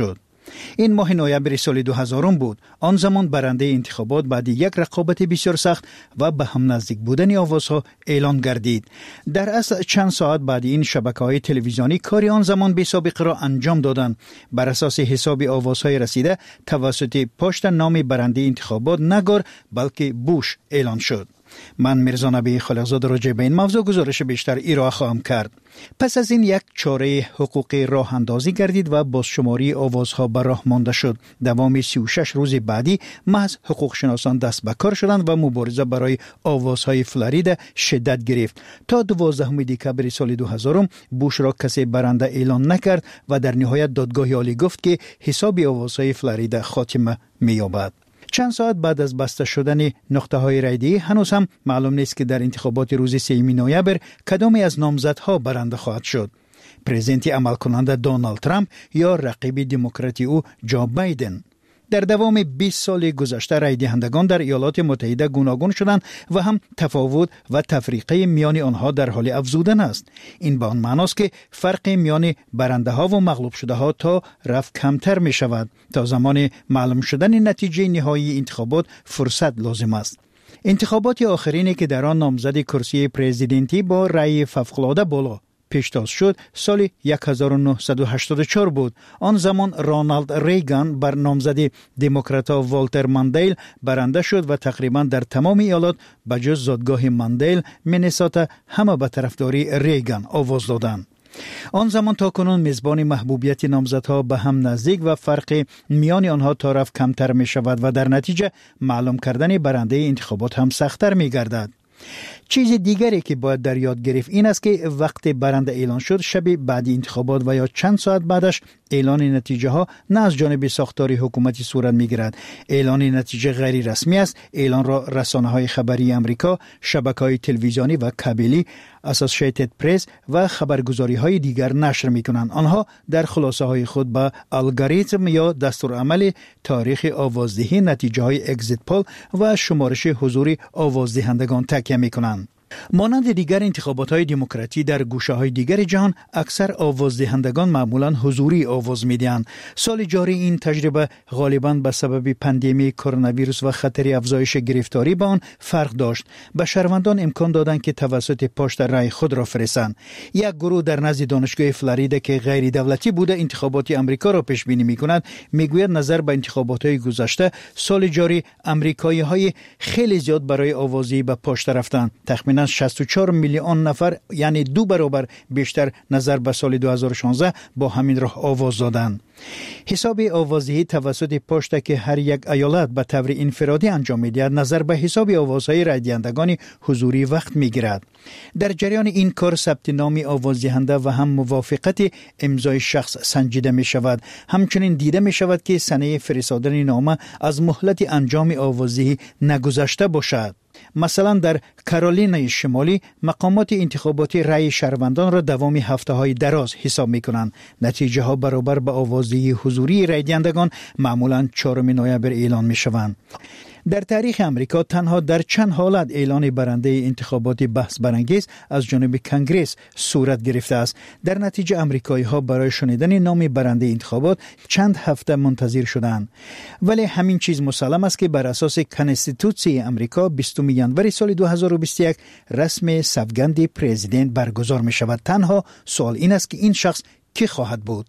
این ماه نوامبر سال دو هزار بود. آن زمان برنده انتخابات بعد یک رقابت بسیار سخت و به هم نزدیک بودن آوازها اعلان گردید. در اصل چند ساعت بعد این شبکه‌های تلویزیونی کاری آن زمان بی سابقه را انجام دادند. بر اساس حساب آوازهای رسیده توسط پشت نام برنده انتخابات نگار بلکه بوش اعلان شد. من میرزا نبی خالقزاد راجع به این موضوع گزارش بیشتر ارائه خواهم کرد. پس از این یک چاره حقوقی راه اندازی گردید و بازشماری آوازها به راه مانده شد. دوام سی و شش روز بعدی محض حقوق شناسان دست به کار شدند و مبارزه برای آوازهای فلوریدا شدت گرفت. تا دوازدهم دکمبر سال دو هزار بوش را کسی برنده اعلان نکرد و در نهایت دادگاه عالی گفت که حساب آوازهای فلوریدا خاتمه می‌یابد. چند ساعت بعد از بسته شدن نقطه های رایدهی هنوز هم معلوم نیست که در انتخابات روز سوم نوامبر کدامی از نامزدها برنده خواهد شد. پرزیدنت عمل کننده دونالد ترامپ یا رقیب دموکراتی او جو بایدن. در دوام بیست سال گذشته رای دهندگان در ایالات متحده گوناگون شدند و هم تفاوت و تفریقه میان آنها در حال افزودن است. این به آن معناست که فرق میان برنده ها و مغلوب شده ها تا رفت کمتر می شود. تا زمان معلوم شدن نتیجه نهایی انتخابات فرصت لازم است. انتخابات آخرینی که در آن نامزد کرسی پرزیدنتی با رای فوق‌العاده بالا پیشتاز شد سال هزار و نهصد و هشتاد و چهار بود. آن زمان رونالد ریگان بر نامزد دموکراتا والتر ماندیل برنده شد و تقریبا در تمام ایالات بجز زادگاه ماندیل مینیسوتا همه به طرفداری ریگان آواز دادند. آن زمان تا کنون میزبان محبوبیت نامزدها به هم نزدیک و فرق میان آنها تا رفت کمتر می شود و در نتیجه معلوم کردن برنده انتخابات هم سخت‌تر می گردد. چیز دیگری که باید در یاد گرفت این است که وقت برنده اعلان شد شب بعد انتخابات و یا چند ساعت بعدش اعلان نتیجه ها نه از جانب ساختار حکومتی صورت می گیرد. اعلان نتیجه غیر رسمی است. اعلان را رسانه های خبری امریکا، شبکه های تلویزیونی و کابلی، اسوسییتد پرس و خبرگزاری های دیگر نشر می کنند. آنها در خلاصه های خود به الگوریتم یا دستورالعمل تاریخ آوازدهی، نتیجه های اگزیت پول و شمارش حضور آوازدهندگان تکیه می کنند. مانند دیگر انتخابات‌های دموکراتی در گوشه‌های دیگر جهان اکثر آوازدهندگان معمولاً حضوری آواز می‌دهند. سال جاری این تجربه غالباً به سبب پاندمی کرونا ویروس و خطر افزایش گرفتاری به آن فرق داشت. به شهروندان امکان دادند که توسط پشت رای خود را فرستند. یک گروه در نزد دانشگاه فلوریدا که غیر دولتی بوده انتخابات آمریکا را پیش بینی می‌کند میگوید نظر به انتخابات‌های گذشته سال جاری آمریکایی‌های خیلی زیاد برای آوازی به پشت رفتند. تخمیناً شصت و چهار میلیون نفر یعنی دو برابر بیشتر نظر به سال دو هزار و شانزده با همین راه آواز دادند. حساب آوازدهی توسط پشت که هر یک ایالت به طور انفرادی انجام می‌دهد نظر به حساب آوازهای رای دهندگان حضوری وقت می‌گیرد. در جریان این کار ثبت نام آوازدهنده و هم موافقت امضای شخص سنجیده می‌شود. همچنین دیده می‌شود که سنه فرستادن نامه از مهلت انجام آوازدهی نگذشته باشد. مثلا در کارولینای شمالی مقامات انتخاباتی رای شهروندان را دوام هفته‌های دراز حساب می‌کنند. نتیجه ها برابر به آوازدهی حضوری رای دهندگان معمولاً چهارم نوامبر اعلان می‌شوند. در تاریخ امریکا تنها در چند حالت اعلان برنده انتخابات بحث برانگیز از جانب کنگره صورت گرفته است. در نتیجه امریکایی‌ها برای شنیدن نام برنده انتخابات چند هفته منتظر شدند. ولی همین چیز مسلم است که بر اساس کنستیتوسی امریکا بیستم ژانویه سال دو هزار و بیست و یک رسم سوگند پرزیدنت برگزار می شود. تنها سوال این است که این شخص کی خواهد بود؟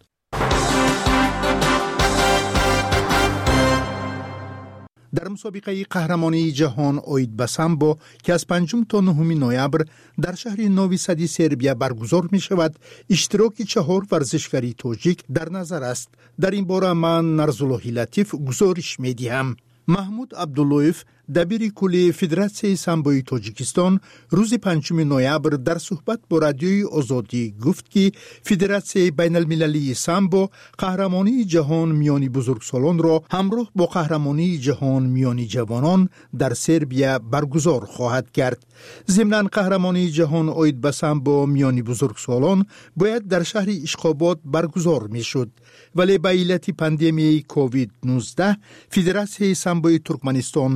در مسابقه قهرمانی جهان اوید به سامبو که از پنجم تا نهم نوامبر در شهر نوی سد سربیا برگزار می شود، اشتراک چهار ورزشکاری تاجیک در نظر است. در این باره من نرزاللهی لطیف گزارش می دهم. محمود عبداللهیف دبیر کل فدراسیون سامبوی تاجیکستان روز پنجم نوامبر در صحبت با رادیوی آزادی گفت که فدراسیون بین المللی سامبو قهرمانی جهان میانی بزرگسالان را همراه با قهرمانی جهان میانی جوانان در سربیا برگزار خواهد کرد. ضمن قهرمانی جهان اوید به سامبو میانی بزرگسالان باید در شهر اشخاباد برگزار میشد، ولی به علت پاندمی کووید نوزده فدراسیون سامبوی ترکمنستان مجبور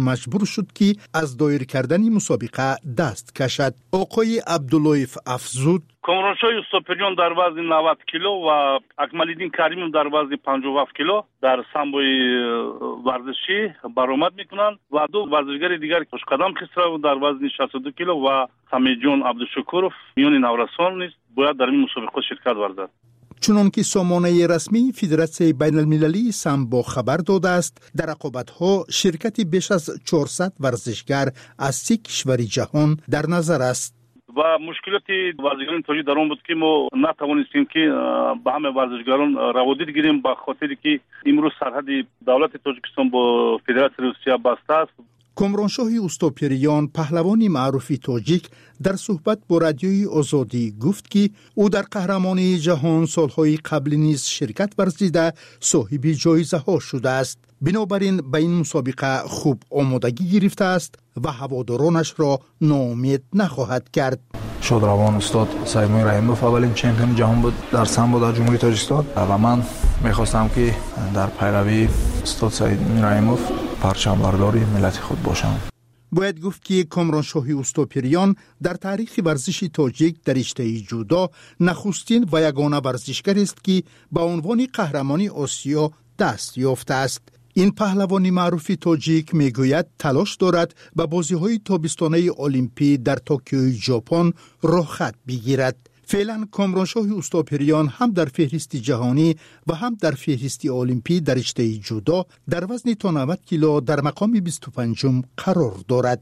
مجبور شد که از دایر کردن مسابقه دست کشد. آقای عبداللطیف افزود: کامرانشاه استوپریون در وزن نود کیلو و اکمالالدین کریمov در وزن پنجاه و هفت کیلو در سامبوی ورزشی برآمد میکنند و دو ورزشگر دیگر خوشقدم خسرو در وزن شصت و دو کیلو و سمیجون عبدالشکورов میون نورسان نیست باید در این مسابقه شرکت ورزد. چنانکه سامانه رسمی فدراسیون بین المللی سامبو خبر داده است، در رقابت‌ها شرکت بیش از چهارصد ورزشگر از سی کشور جهان در نظر است. و مشکلات ورزشگران توجیه در آن بود که ما نتوانستیم که به همه ورزشگران روادید گیریم به خاطری که امروز سرحد دولت تاجیکستان با فدراسیون روسیه بسته است. کامرانشاه اوستوپریان پهلوانی معروف تاجیک در صحبت با رادیوی آزادی گفت که او در قهرمانی جهان سالهای قبل نیز شرکت ورزیده صاحب جایزه ها شده است. بنابراین به این مسابقه خوب آمادگی گرفته است و هوادارانش را ناامید نخواهد کرد. شادروان استاد سیمون رحیموف اولین چمپیون جهان بود در سامبو در جمهوری تاجیکستان و من میخواستم که در پیروی استاد سیمون رحیموف پرچم برداری ملت خود باشم. باید گفت که کامرانشاه اوستوپریان در تاریخ ورزش تاجیک در رشته جودو نخستین و یگانه ورزشگر است که به عنوان قهرمانی آسیا دست یافته است. این پهلوانی معروف تاجیک میگوید تلاش دارد به بازی‌های تابستانه المپی در توکیو ژاپن رخصت بگیرد. فعلا کامرانشاه اوستوپریان هم در فهرست جهانی و هم در فهرست المپی در رشته جودو در وزن تا نود کیلو در مقام بیست و پنجم قرار دارد.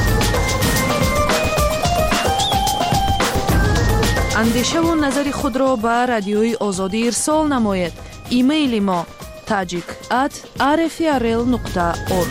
اندیشه و نظر خود را به رادیوی آزادی ارسال نماید. ایمیل ما tajik at r f r l nokta org.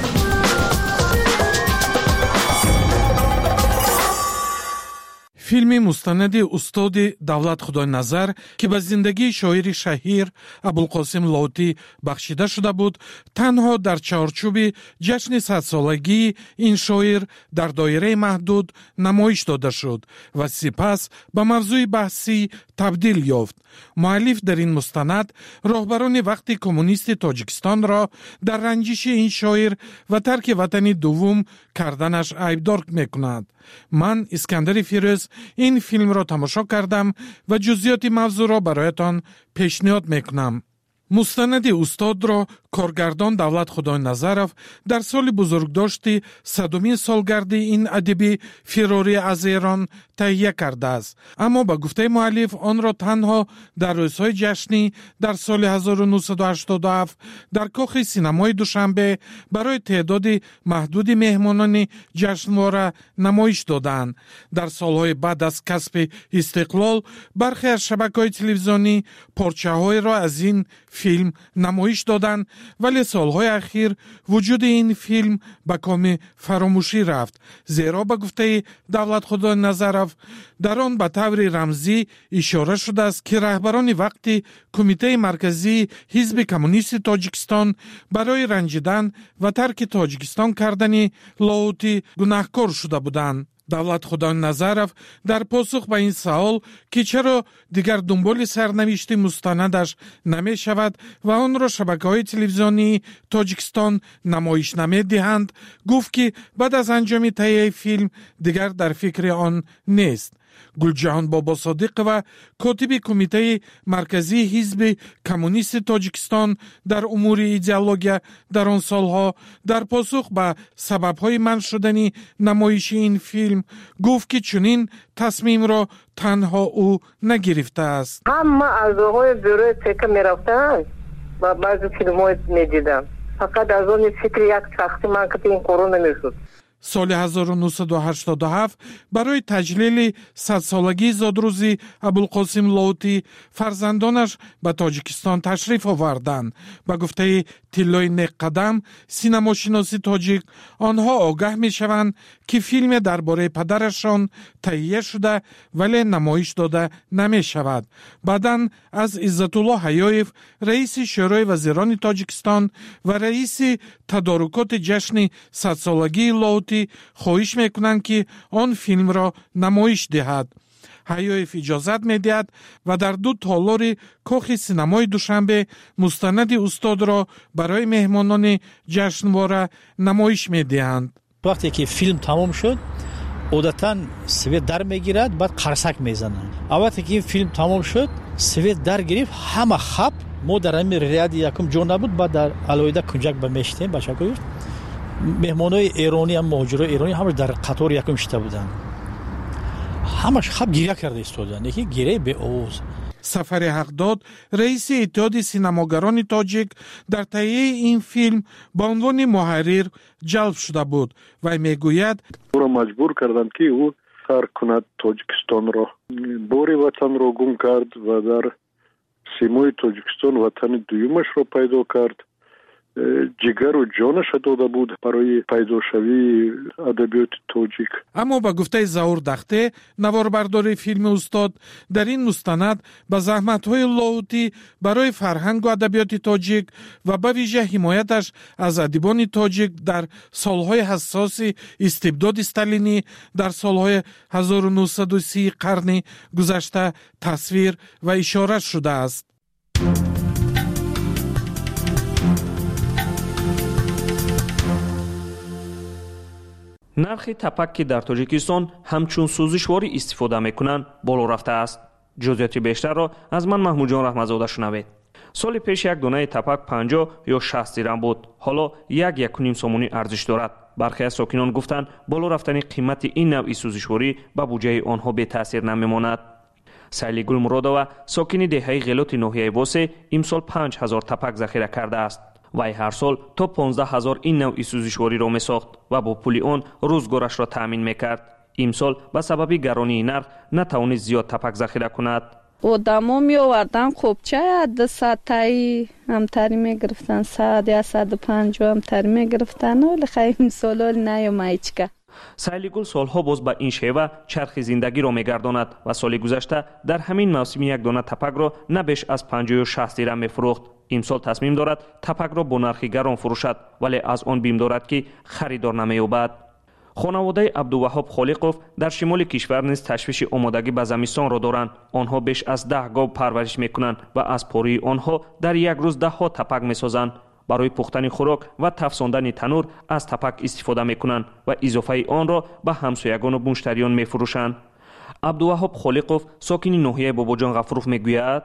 فیلم مستند استاد دولت خدای نظر که به زندگی شاعر شهیر ابوالقاسم لاوطی بخشیده شده بود، تنها در چارچوب جشن صد سالگی این شاعر در دایره محدود نمایش داده شد و سپس به موضوع بحثی تبدیل یافت. مؤلف در این مستند راهبران وقت کمونیست تاجیکستان را در رنجش این شاعر و ترک وطن دوم کردنش عیبدار می‌کند. من اسکندر فیروز این فیلم را تماشا کردم و جزئیات موضوع را برایتان پیشنهاد میکنم. مستند استاد را کارگردان دولت خدای نظرов در سال بزرگداشت صدمین سالگرد این ادیب فراری از ایران تهیه کرده است، اما با گفته مؤلف آن را تنها در روزهای جشنی در سال هزار و نهصد و هشتاد و هفت در کاخ سینمای دوشنبه برای تعداد محدود مهمانان جشنواره نمایش دادند. در سالهای بعد از کسب استقلال برخی از شبکه‌های تلویزیونی پارچه‌های را از این فیلم نمایش دادند، ولی سالهای اخیر وجود این فیلم به کام فراموشی رفت، زیرا به گفته دولت خدای نظرов در آن به طور رمزی اشاره شده است که رهبران وقتی کمیته مرکزی حزب کمونیست تاجیکستان برای رنجیدن و ترک تاجیکستان کردن لاوطی گناهکار شده بودند. دولت خدای نظرов در پاسخ به این سوال که چرا دیگر دنبال سرنوشت مستندش نمی شود و آن را شبکه‌های تلویزیونی تاجیکستان نمایش نمی دهند، گفت که بعد از انجام تهیه فیلم دیگر در فکر آن نیست. گلجهان بابا صادق و کاتب کمیته مرکزی حزب کمونیست تاجیکستان در امور ایدئولوژی در آن سالها در پاسخ به سبب‌های منع شدن نمایش این فیلم گفت که چنین تصمیم را تنها او نگرفته است. همه اعضاهای بیروی تکه میرفتن و بعضی فیلم‌های میدیدم، فقط از اون فکر یک شخصی من که این کرونا میشد. سال هزار و نهصد و هشتاد و هفت برای تجلیل صد سالگی زادروزی ابوالقاسم لاوطی فرزندانش به تاجیکستان تشریف آوردند. به گفته تیلای نیک قدم سینما شناسی تاجیک، آنها آگاه می شوند که فیلم درباره پدرشان تهیه شده ولی نمایش داده نمی شود. بعداً از عزت الله حیایف رئیس شورای وزیران تاجیکستان و رئیس تدارکات جشن صد سالگی لاوطی خواهش میکنند که آن فیلم را نمایش دهد. حیایف اجازت میدهد و در دو تالار کاخ سینمای دوشنبه مستند استاد را برای مهمانان جشنواره نمایش میدهند. وقتی که فیلم تمام شد عادتاً سویت در میگیرد بعد قرصک میزنند. وقتی که این فیلم تمام شد سویت در گرفت همه خب ما در همین ریاض یکم جا نبود بعد در علایده کنجک به میشتیم باشکوی مهمانای ایرانی هم مهاجرای ایرانی همش در قطار یکم شته بودن همش خب گریه کرده ایستادن یکی گریه به آواز. سفر حقداد رئیس اتحاد سینماگران تاجیک در تهیه این فیلم به عنوان محرر جلب شده بود و میگوید او را مجبور کردند که او ترک کند تاجیکستان را. باری وطن را گم کرد و در سیمای تاجیکستان وطن دویمش را پیدا کرد. جگر و جانش داده بود برای پیداشوی ادبیات تاجیک. اما با گفته ظهور دخته نواربردار فیلم استاد در این مستند به زحمت‌های لاهوتی برای فرهنگ و ادبیات تاجیک و به ویژه حمایتش از ادیبان تاجیک در سالهای حساس استبداد استالینی در سالهای هزار و نهصد و سی قرن گذشته تصویر و اشاره شده است. нархи тапак ки дар тоҷикистон ҳамчун сӯзишворӣ истифода мекунанд боло рафта аст. ҷузъиёти бештарро аз ман маҳмудҷон раҳматзода шунавед. соли пеш як донаи тапак панҷоҳ ё шаст дирам буд. ҳоло як якуним сомонӣ арзиш дорад. бархе аз сокинон гуфтанд боло рафтани қимати ин навъи сӯзишворӣ ба буҷаи онҳо бетаъсир намемонад. сайлигул муродова сокини деҳаи ғелоти ноҳияи восе имсол панҷ ҳазор тапак захира кардааст. вай ҳар сол то понздаҳ ҳазор ин навъи сӯзишвориро месохт ва бо пули он рӯзгорашро таъмин мекард. имсол ба сабаби гаронии нарх натавонист зиёд тапак захира кунад. одамо меовардан қопча дусатаи ҳамтари мегирифтан сад я саду панҷоҳ ҳамтари мегирифтан оли хай имсол оли наёмаичка. сайлигул солҳо боз ба ин шева чархи зиндагиро мегардонад ва соли гузашта дар ҳамин мавсими як дона тапакро на беш аз панҷоҳ ё шаст дирам мефурӯхт. имсол тасмим дорад тапакро бо нархи гарон фурӯшад, вале аз он бим дорад ки харидор намеёбад. хонаводаи абдуваҳоб холиқов дар шимоли кишвар низ ташвиши омодагӣ ба замистонро доранд. онҳо беш аз даҳ гов парвариш мекунанд ва аз пории онҳо дар як рӯз даҳҳо тапак месозанд. барои пухтани хӯрок ва тафсондани танӯр аз тапак истифода мекунанд ва изофаи онро ба ҳамсоягону муштариён мефурӯшанд. абдуваҳоб холиқов сокини ноҳияи бобоҷон ғафуров мегӯяд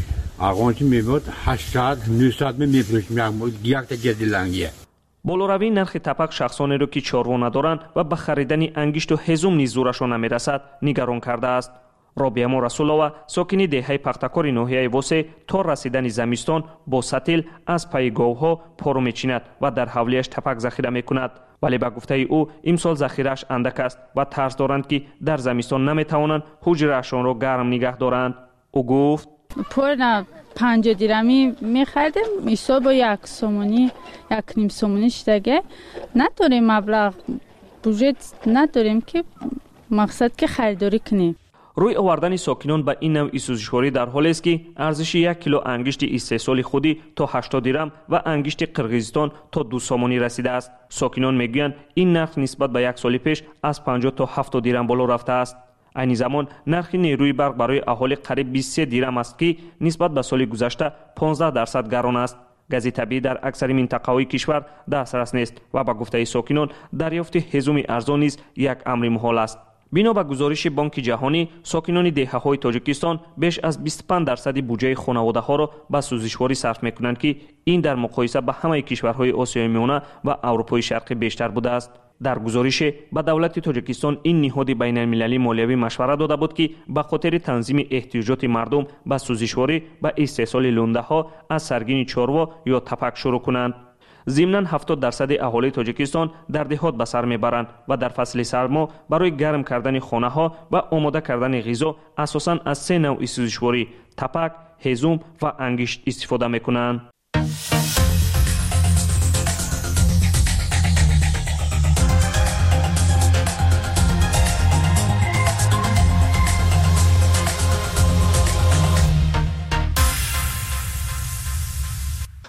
ағончи мебод ҳаштад нӯсад мефурӯшим якта гердилангия. болоравии нархи тапак шахсонеро ки чорво надоранд ва ба харидани ангишту ҳезум низ зӯрашон намерасад нигарон кардааст. робиямо расулова сокини деҳаи пахтакори ноҳияи восе то расидани замистон бо сатил аз пайи говҳо поро мечинад ва дар ҳавлияш тапак захира мекунад. вале ба гуфтаи ӯ имсол захирааш андак аст ва тарз доранд ки дар замистон наметавонанд ҳуҷраашонро гарм нигаҳ доранд. ӯ гуфт порна панҷоҳ дирами мехардем ҳисоб бо як сомонӣ як ним сомонӣ шидаге надорем маблағ буҷет надорем ки мақсад ки харидорӣ кунем. рӯй овардани сокинон ба ин навъи сӯзишворӣ дар ҳолест ки арзиши як кило ангишти истеҳсоли худӣ то ҳаштод дирам ва ангишти қирғизистон то ду сомонӣ расидааст. сокинон мегӯянд ин нарх нисбат ба як соли пеш аз панҷоҳ то ҳафтод дирам боло рафтааст. айни замон нархи нерӯи барқ барои аҳолӣ қариб бисту се дирам аст ки нисбат ба соли гузашта понздаҳ дарсад гарон аст. гази табиӣ дар аксари минтақаҳои кишвар дастрас нест ва ба гуфтаи сокинон дарёфти ҳезуми арзон низ як амри муҳол аст. бино ба гузориши бонки ҷаҳонӣ сокинони деҳаҳои тоҷикистон беш аз бисту панҷ дарсади буҷаи хонаводаҳоро ба сӯзишворӣ сарф мекунанд ки ин дар муқоиса ба ҳамаи кишварҳои осиёи миёна ва аврупои шарқӣ бештар будааст. дар гузорише ба давлати тоҷикистон ин ниҳоди байналмилалӣ молиявӣ машвара дода буд ки ба хотири танзими эҳтиёҷоти мардум ба сӯзишворӣ ба истеҳсоли лундаҳо аз саргини чорво ё тапак шурӯъ кунанд. зимнан ҳафтод дарсади аҳолии тоҷикистон дар деҳот ба сар мебаранд ва дар фасли сармо барои гарм кардани хонаҳо ва омода кардани ғизо асосан аз се навъи сӯзишворӣ тапак, ҳезум ва ангишт истифода мекунанд.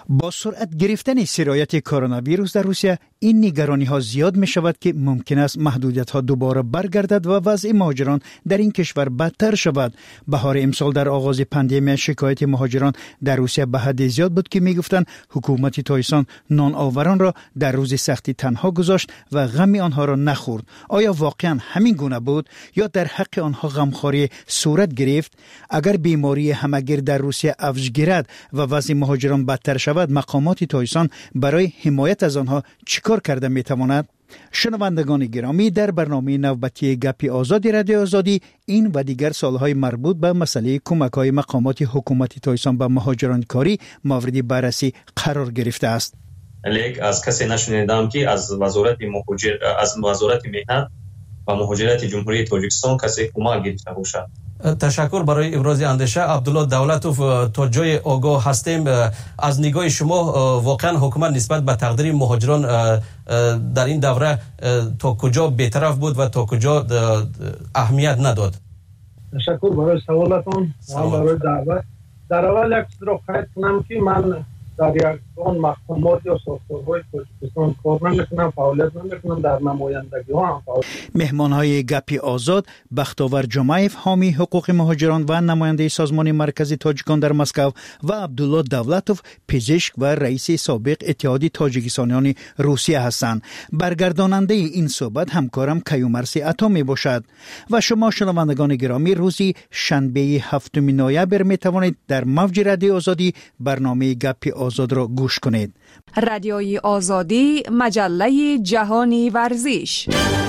با سرعت گرفتن سرایت کرونا ویروس در روسیه این نگرانی ها زیاد می شود که ممکن است محدودیت ها دوباره برگردد و وضع مهاجران در این کشور بدتر شود. بهار امسال در آغاز پاندمی شکایت مهاجران در روسیه به حد زیاد بود که می گفتند حکومت تایسان نان آوران را در روز سختی تنها گذاشت و غم آنها را نخورد. آیا واقعا همین گونه بود یا در حق آنها غمخواری صورت گرفت؟ اگر بیماری همهگیر در روسیه افزایش گیرد و وضع مهاجران بدتر شود، مقامات تایسان برای حمایت از آنها چیکار کرده می تواند؟ شنوندگان گرامی، در برنامه نوبتی گپی آزادی رادیو آزادی این و دیگر سالهای مربوط به مسئله کمک‌های مقامات حکومت تایسان به مهاجران کاری مورد بررسی قرار گرفته است. لیک از کسی نشنیدم که از وزارت مهاجر از وزارت مهنت و مهاجرت جمهوری تاجیکستان کسی کمک گرفته باشد. تشکر برای ابراز اندیشه. عبدالله دولتوف، تا جای آگاه هستیم. از نگاه شما واقعا حکومت نسبت به تقدیر مهاجران در این دوره تا کجا بی‌طرف بود و تا کجا اهمیت نداد؟ تشکر برای سوالتون و برای دعوت. در اول یک چیز را خواهد کنم که من در یک آن مقامات یا ساختارهای تاجیکستان کار نمیکنم، فعالیت نمیکنم، در نمایندگی ها هم فعالیت. مهمان های گپی آزاد بختاور جمعیف، حامی حقوق مهاجران و نماینده سازمان مرکزی تاجیکان در مسکو، و عبدالله دولتوف، پزشک و رئیس سابق اتحاد تاجیکستانیان روسیه هستند. برگرداننده این صحبت همکارم کیومرثی عطا می باشد. و شما شنوندگان گرامی، روزی شنبه هفتم نوامبر می توانید در موج رادیو آزادی برنامه گپی آزاد را گوش کنید. رادیوی آزادی، مجله جهانی ورزش.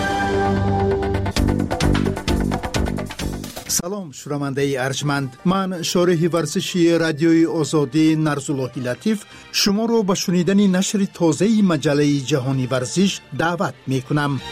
سلام شنونده ارجمند، من شارح ورزشی رادیوی آزادی نرزالله لطیف شما رو به شنیدن نشر تازه مجله جهانی ورزش دعوت می کنم.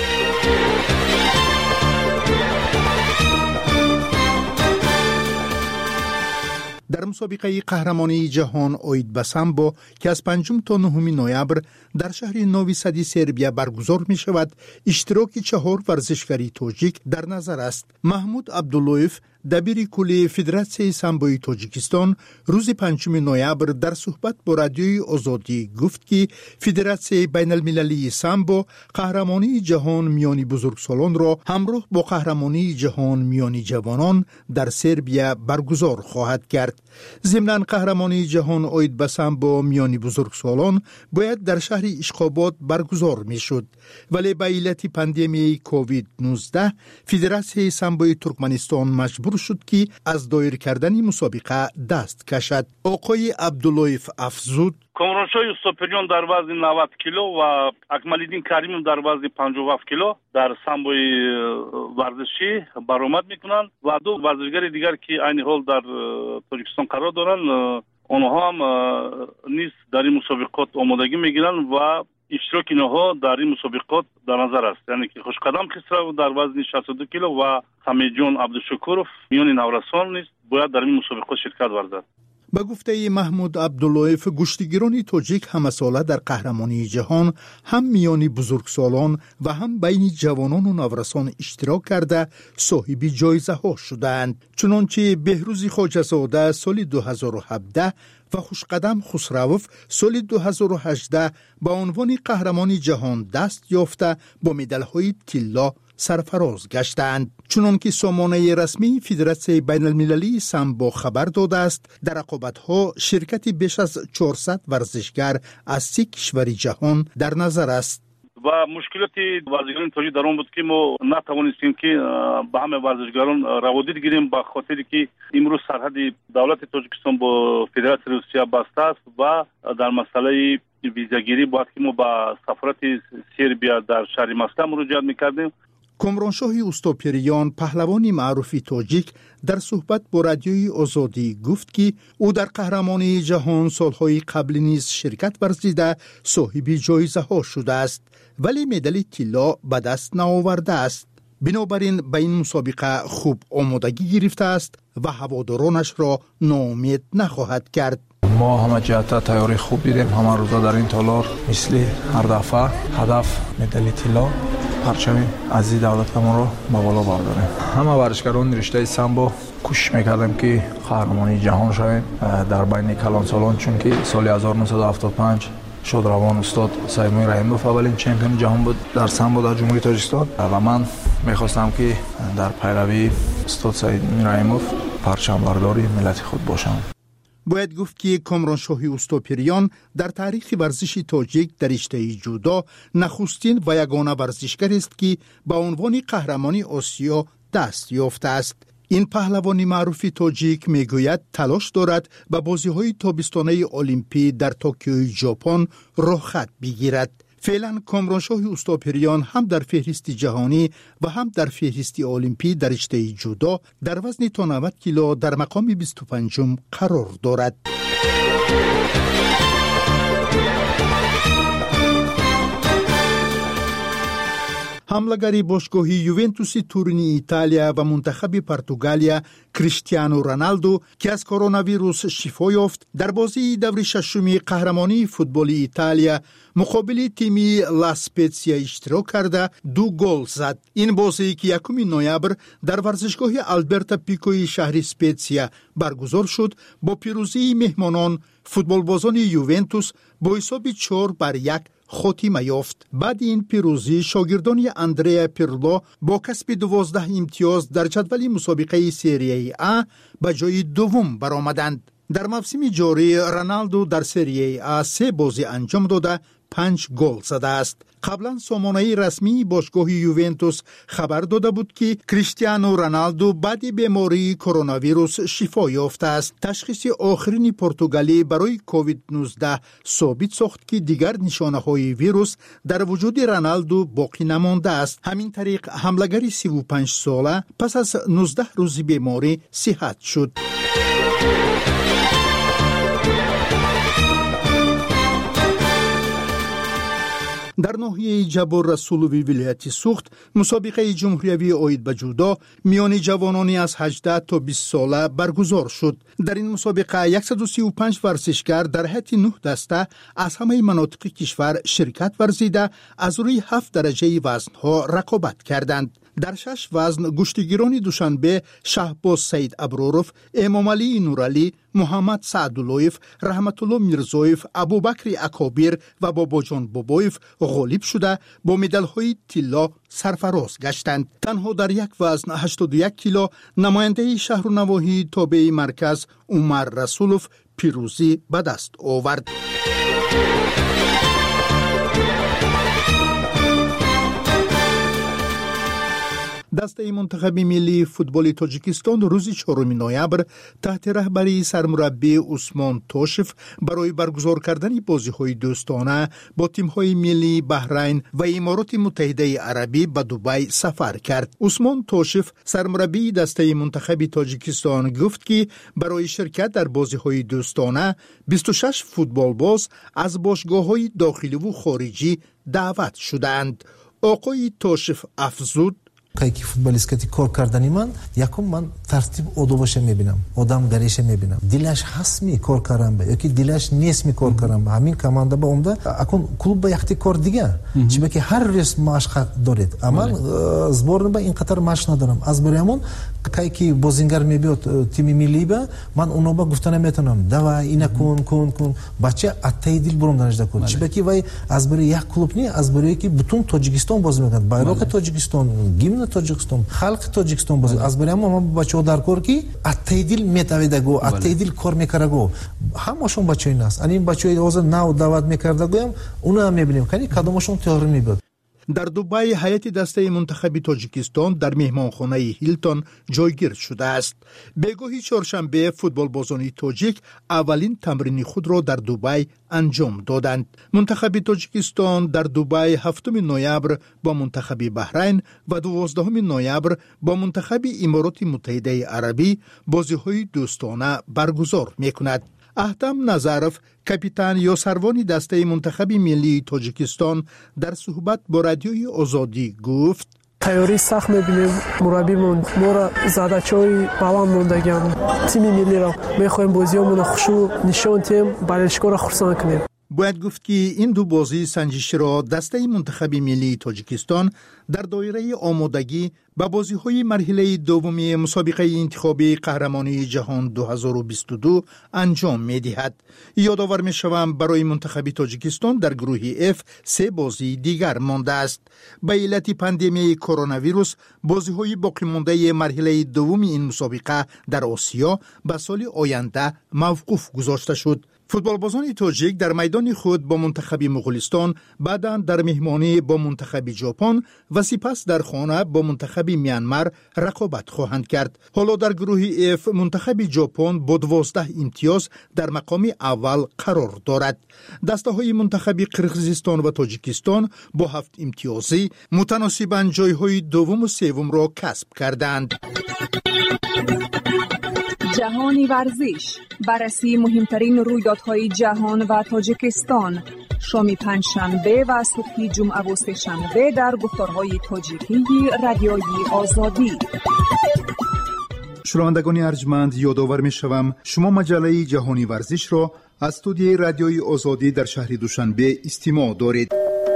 در مسابقه قهرمانی جهان اوید به سامبو که از پنجم تا نهم نوامبر در شهر نوی سدی سربیا برگزار می شود، اشتراک چهار ورزشکاری تاجیک در نظر است. محمود عبداللهیف، دبیر کلی فدراسیون سامبوی تاجیکستان، روز پنجم نوامبر در صحبت با رادیوی آزادی گفت که فدراسیون بین المللی سامبو قهرمانی جهان میانی بزرگسالان را همراه با قهرمانی جهان میانی جوانان در سربیا برگزار خواهد کرد. ضمن قهرمانی جهان اوید به سامبو میانی بزرگسالان باید در شهر اشخاباد برگزار می شد، ولی به علت پاندمی کووید نوزده فدراسیون سامبوی ترکمنستان مجبور شد که از دایر کردن مسابقه دست کشد. آقای عبداللهیف افزود: کامرانشای سوپریون در وزن نود کیلو و اکمالدین کریم در وزن پنجاه و هفت کیلو در سامبوی ورزشی برآمد میکنند و دو ورزشگر دیگر که عین حال در تاجیکستان قرار دارند آنها هم نیز در این مسابقات آمادگی میگیرند و اشتراک اینها در این مسابقات در نظر است. یعنی که خوشقدم خسرو در وزن شصت و دو کیلو و حمیدجان عبدالشکورов میان نورسان نیز باید در این مسابقات شرکت ورزد. به گفته محمود عبداللهیف، گشتیگیران تاجیک همساله در قهرمانی جهان هم میانی بزرگسالان و هم بین جوانان و نورسان اشتراک کرده صاحب جایزه ها شدند. چنانچه بهروز خواجه‌زاده سال دو هزار و هفده و خوشقدم خسروف سال دو هزار و هجده به عنوان قهرمان جهان دست یافته با مدال‌های طلا سرفراز گشتند. چنانکه سامانه رسمی فدراسیون بین المللی سامبو خبر داده است، در رقابت‌ها شرکت بیش از چهارصد ورزشگر از سی کشور جهان در نظر است. و مشکلاتی ورزشگران تاجیک در آن بود که ما نتوانستیم که به همه ورزشگران روادید گیریم، به خاطری که امروز سرحد دولت تاجیکستان با فدراسیون روسیه بسته است و در مسئله ویزاگیری باید که ما به سفارت سربیا در شهر مسکو مراجعه میکردیم. کامرانشاه اوستاپیریان، پهلوانی معروف تاجیک، در صحبت با رادیوی آزادی گفت که او در قهرمانی جهان سالهای قبل نیز شرکت ورزیده صاحب جایزه ها شده است، ولی مدال طلا به دست نآورده است. بنابراین به این مسابقه خوب آمادگی گرفته است و هوادارانش را ناامید نخواهد کرد. ما همه جهت تیاری خوب دیدیم، همه روزا در این تالار مثل هر دفعه هدف مدال طلا پرچم عزیز دولتمون رو به بالا برداریم. همه ورزشکاران رشته سامبو کوشش میکردیم که قهرمانی جهان شویم در بین کلانسالان، چون که سال هزار و نهصد و هفتاد و پنج شد روان استاد سیمای رحیموف اولین چمپیون جهان بود در سامبو در جمهوری تاجیکستان و من میخواستم که در پیروی استاد سیمای رحیموف پرچم برداری ملت خود باشم. باید گفت که کامرانشاهی اوستوپیریان در تاریخ ورزش تاجیک در رشته جودو نخستین و یگانه ورزشکار است که به عنوان قهرمانی آسیا دست یافته است. این پهلوانی معروف تاجیک میگوید تلاش دارد به بازی‌های تابستانه المپی در توکیو ژاپن راه خط بگیرد. فعلا کامرانشاه اوستوپیریان هم در فهرست جهانی و هم در فهرست المپی در رشته جودو در وزن تا نود کیلو در مقام بیست و پنجم قرار دارد. حمله‌گری باشگاهی یوونتوس تورین ایتالیا و منتخب پرتغالیا کریستیانو رونالدو که از کرونا ویروس شفا یافت در بازی دور ششم قهرمانی فوتبال ایتالیا مقابل تیم لاسپتسیا اشتراک کرده دو گل زد. این بازی که یکم نوامبر در ورزشگاه آلبرتا پیکوی شهر اسپتسیا برگزار شد با پیروزی مهمانان فوتبالبازان یوونتوس با حساب چهار بر یک خاتمه یافت. بعد این پیروزی شاگردان اندریا پیرلو با کسب دوازده امتیاز در جدول مسابقه سری آ به جای دوم برآمدند. در موسم جاری رونالدو در سری آ سه بازی انجام داده پنج گل زده است. قبلا سامانه رسمی باشگاه یوونتوس خبر داده بود که کریستیانو رونالدو بعد بیماری کرونا ویروس شفا یافته است. تشخیص آخرین پرتغالی برای کووید نوزده ثابت ساخت که دیگر نشانه های ویروس در وجود رونالدو باقی نمانده است. همین طریق حمله‌گر سی و پنج ساله پس از نوزده روز بیماری صحت شد. در ناحیه جبر رسولوی ولایت سوخت مسابقه جمهوری عاید به جودو میان جوانانی از هجده تا بیست ساله برگزار شد. در این مسابقه صد و سی و پنج ورزشکار در حد نه دسته از همه مناطق کشور شرکت ورزیده از روی هفت درجه وزنها رقابت کردند. در شش وزن گشتگیران دوشنبه شهباز سید ابروروف، امام علی نورعلی، محمد سعداللهیف، رحمت الله میرزایف، ابوبکر اکابر و باباجان بابایف غالب شده با مدال‌های طلا سرفراز گشتند. تنها در یک وزن هشتاد و یک کیلو نماینده شهر و نواحی تابع مرکز عمر رسولوف پیروزی به دست آورد. دسته منتخب ملی فوتبال تاجیکستان روز چهارم نوامبر تحت رهبری سرمربی عثمان توشف برای برگزار کردن بازی‌های دوستانه با تیم‌های ملی بحرین و امارات متحده عربی به دبی سفر کرد. عثمان توشف سرمربی دسته منتخب تاجیکستان گفت که برای شرکت در بازی‌های دوستانه بیست و شش فوتبالباز از باشگاه‌های داخلی و خارجی دعوت شدند. آقای توشف افزود که فوتبالیستی کار کردنی من یکم من ترتیب ادوبش میبینم، آدم گریش میبینم، دلش هست می کار کردن به یکی دلش نیست می کار کردن به همین کمانده با عمده اکن کلوب به یختی کار دیگه چه که هر ریس ماشخ دارید اما زبورن به اینقدر ماش ندارم از برامون که کی بازیگر میبیاد تیم ملی به من اونو با گفتن میتونم دوا اینا کن کن کن بچه اتای دل برام دانشده کن چه که وای از برای یک کلوب نی از برای کی بتون تاجیکستان باز میکنن بایراق تاجیکستان گیمن تاجیکستان خلق تاجیکستان باز از برای ما بچه‌ها در کار کی اتای دل میتویده گو اتای دل کار میکره گو همشون بچه‌ای ناست این بچه‌ای از نو دعوت میکرده گویم اونا هم میبینیم کنی کدومشون تیار میبود. در دبی هیئت دسته منتخب تاجیکستان در مهمانخانه هیلتون جایگیر شده است. بگاهی چهارشنبه فوتبالبازان تاجیک اولین تمرین خود را در دبی انجام دادند. منتخب تاجیکستان در دبی هفتم نوامبر با منتخب بحرین و دوازدهم نوامبر با منتخب امارات متحده عربی بازی‌های دوستانه برگزار می‌کند. احتم نظرف کاپیتان یا سروان دسته منتخب ملی تاجیکستان در صحبت با رادیوی آزادی گفت تیاری سخت می‌بینیم مربیمون ما را زدچای بالا موندگیم تیم ملی را می‌خوایم بازیامون خوشو نشون تیم بالشکو را خرسان کنیم. باید گفت که این دو بازی سنجشی را دسته منتخب ملی تاجیکستان در دایره آمادگی به بازی‌های مرحله دومی مسابقه انتخابی قهرمانی جهان دو هزار و بیست و دو انجام می‌دهد. یادآور می‌شوم برای منتخب تاجیکستان در گروه اف سه بازی دیگر مانده است. به علت پاندمی کرونا ویروس بازی‌های باقی مانده مرحله دوم این مسابقه در آسیا به سال آینده موقوف گذاشته شد. فوتبالبازان تاجیک در میدان خود با منتخب مغولستان، بعداً در مهمانی با منتخب ژاپن و سپس در خانه با منتخب میانمار رقابت خواهند کرد. حالا در گروه اف منتخب ژاپن با دوازده امتیاز در مقام اول قرار دارد. دسته‌های منتخب قرقیزستان و تاجیکستان با هفت امتیازی متناسباً جایهای دوم و سوم را کسب کردند. جهانی ورزش، بررسی مهمترین رویدادهای جهان و تاجیکستان، شام پنجشنبه و صبح جمعه و سه‌شنبه در گفتارهای تاجیکی رادیوی آزادی. شنوندگان ارجمند، یادآور می‌شوم شما مجله جهانی ورزش را از استودیوی رادیوی آزادی در شهر دوشنبه استماع دارید.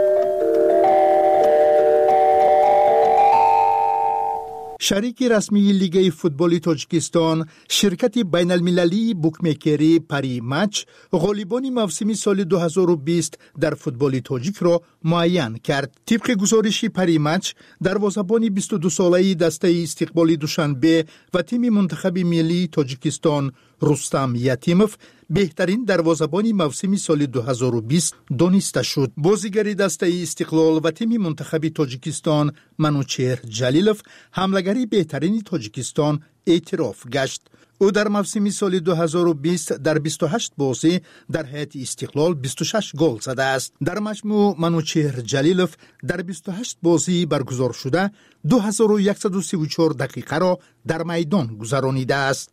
شریک رسمی لیگ فوتبال تاجیکستان، شرکت بین المللی بوکمیکری پری مچ، غالبان موسم سال دو هزار و بیست در فوتبال تاجیک را معین کرد. طبق گزارش پری مچ، دروازه‌بان بیست و دو ساله دسته استقبال دوشنبه و تیم منتخب ملی تاجیکستان رستم یتیموف بهترین دروازه‌بان موسم سال دو هزار و بیست دانسته شد. بازیگر دسته استقلال و تیم منتخب تاجیکستان منوچهر جلیلوف حمله‌گر بهترین تاجیکستان اعتراف گشت. او در موسم سال دو هزار و بیست در بیست و هشت بازی در هیئت استقلال بیست و شش گل زده است. در مجموع منوچهر جلیلوف در بیست و هشت بازی برگزار شده دو هزار و صد و سی و چهار دقیقه را در میدان گذرانیده است.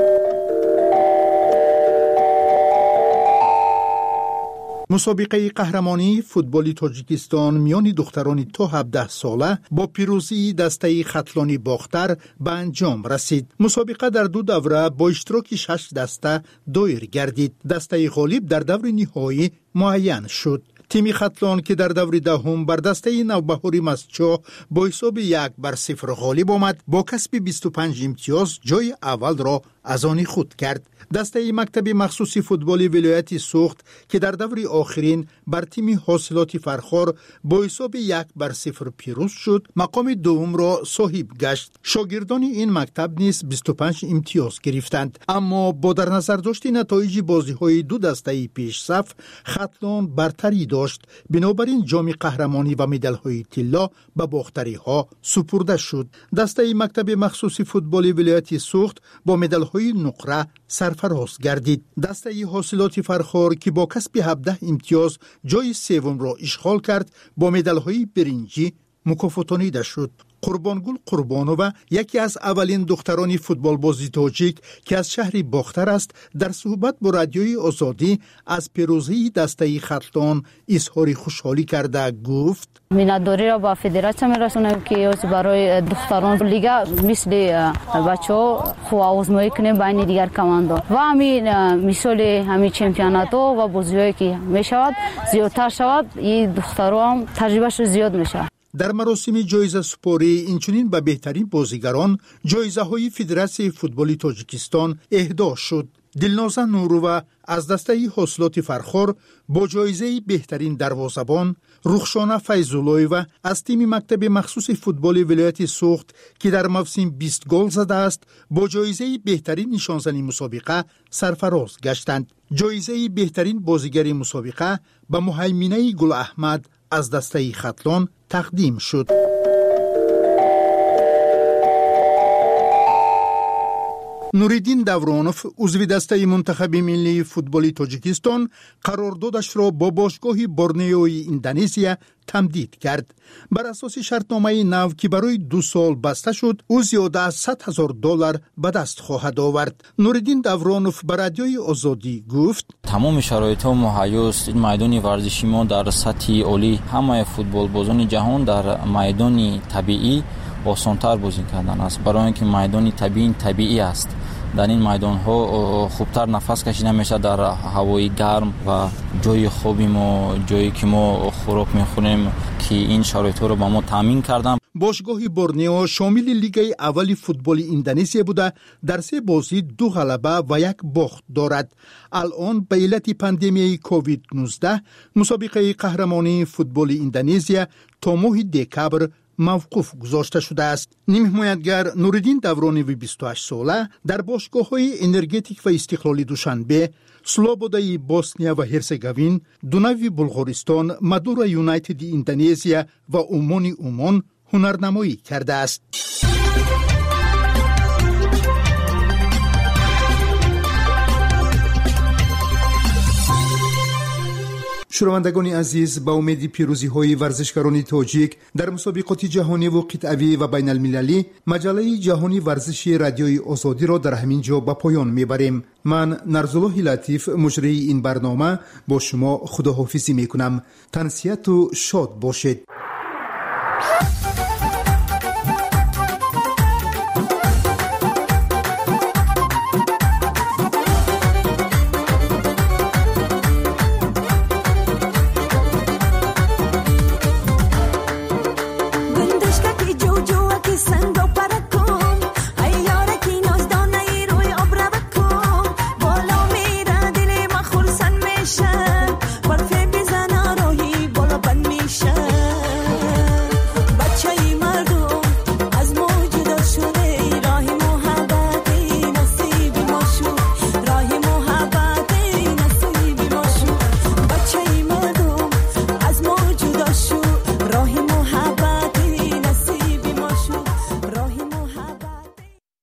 مسابقه قهرمانی فوتبال تاجیکستان میان دختران تا هفده ساله با پیروزی دسته خطلانی باختر به انجام رسید. مسابقه در دو دوره با اشتراک شش دسته دایر گردید. دسته غالب در دور نهایی معین شد. تیم خطلان که در دور دهم بر دسته نوبهاری مسجد با حساب یک بر صفر غالب آمد، با کسب بیست و پنج امتیاز جای اول را از آن خود کرد. دسته مکتب مخصوص فوتبال ولایت سوخت که در دور آخرین بر تیم حاصلات فرخار با حساب یک بر صفر پیروز شد، مقام دوم را صاحب گشت. شاگردان این مکتب نیز بیست و پنج امتیاز گرفتند، اما با در نظر داشت نتایج بازی‌های دو دسته پیش صف خطلان برتری داشت. بنابراین جام قهرمانی و مدال‌های طلا به باختری‌ها سپرده شد. دسته مکتب مخصوص فوتبال ولایت سوخت با مدال‌های نقره سرفراز گردید. دسته حاصلات فرخار که با کسب هفده امتیاز جای سوم را اشغال کرد با مدال‌های برنجی مکافاتانیده شد. قربانگل قربانووا یکی از اولین دختران فوتبال بازی تاجیک که از شهر باختر است، در صحبت با رادیوی آزادی از پیروزی دسته خطلان اظهار خوشحالی کرده گفت: مینداری را با فدراسیون میرسونم که برای دختران لیگا مثل بچه‌ها خو آزمایی کنیم بین دیگر کماندو و همین مثال همین چمپیونات و بازی‌هایی که میشود زیادتر شود، این دختران تجربهش زیاد میشه. در مراسم جایزه سپاری اینچنین به بهترین بازیگران جایزه های فدراسیون فوتبال تاجیکستان اهدا شد. دلنازه نورووا از دسته حاصلات فرخار با جایزه بهترین دروازه‌بان، رخشانه فیض‌الله‌یووا از تیم مکتب مخصوص فوتبال ولایت سوخت که در موسم بیست گل زده است با جایزه بهترین نشانزنی مسابقه سرفراز گشتند. جایزه بهترین بازیگر مسابقه به مهیمنه گل احمد از دسته خطلان تقدیم شد. نوریدین دورانوف عضو دسته منتخب ملی فوتبال تاجیکستان قراردادش را با باشگاه بورنئوی اندونزیا تمدید کرد. بر اساس شرطنامه نو که برای دو سال بسته شد، او زیاده از صد هزار دلار به دست خواهد آورد. نوریدین دورانوف بر رادیوی آزادی گفت: تمام شرایط مهیا است. این میدان ورزشی ما در سطح عالی، همه فوتبال بازان جهان در میدان طبیعی آسان‌تر بازی کردن است، برای اینکه میدان طبیعی طبیعی است در این میدان ها خوبتر نفس کشیده میشه در هوای گرم و جای خوبیم و جایی که ما خوراک میخوریم که این شرایط رو با ما تامین کردن. باشگاه بورنئو شامل لیگ اول فوتبال اندونزیا بوده، در سه بازی دو غلبه و یک باخت دارد. الان به علت پاندمی کووید نوزده مسابقه قهرمانی فوتبال اندونزیا تا ماه دکبر موقوف گذاشته شده است. نیم حمایتگر نوردین دورانی و بیست و هشت ساله در باشگاه‌های انرژتیک و استقلالی دوشنبه، سلوبودای بوسنیا و هرزگوین، دوناوی بلغارستان، مادورا یونایتد اندونزیا و اومانی اومان هنرنمایی کرده است. شنوندگان عزیز، با امید پیروزی های ورزشکاران تاجیک در مسابقات جهانی و قطعی و بین المللی، مجله جهانی ورزشی رادیوی آزادی را در همین جا به پایان میبریم. من نرزالله لطیف مجری این برنامه با شما خداحافظی میکنم. تنسیت و شاد باشید.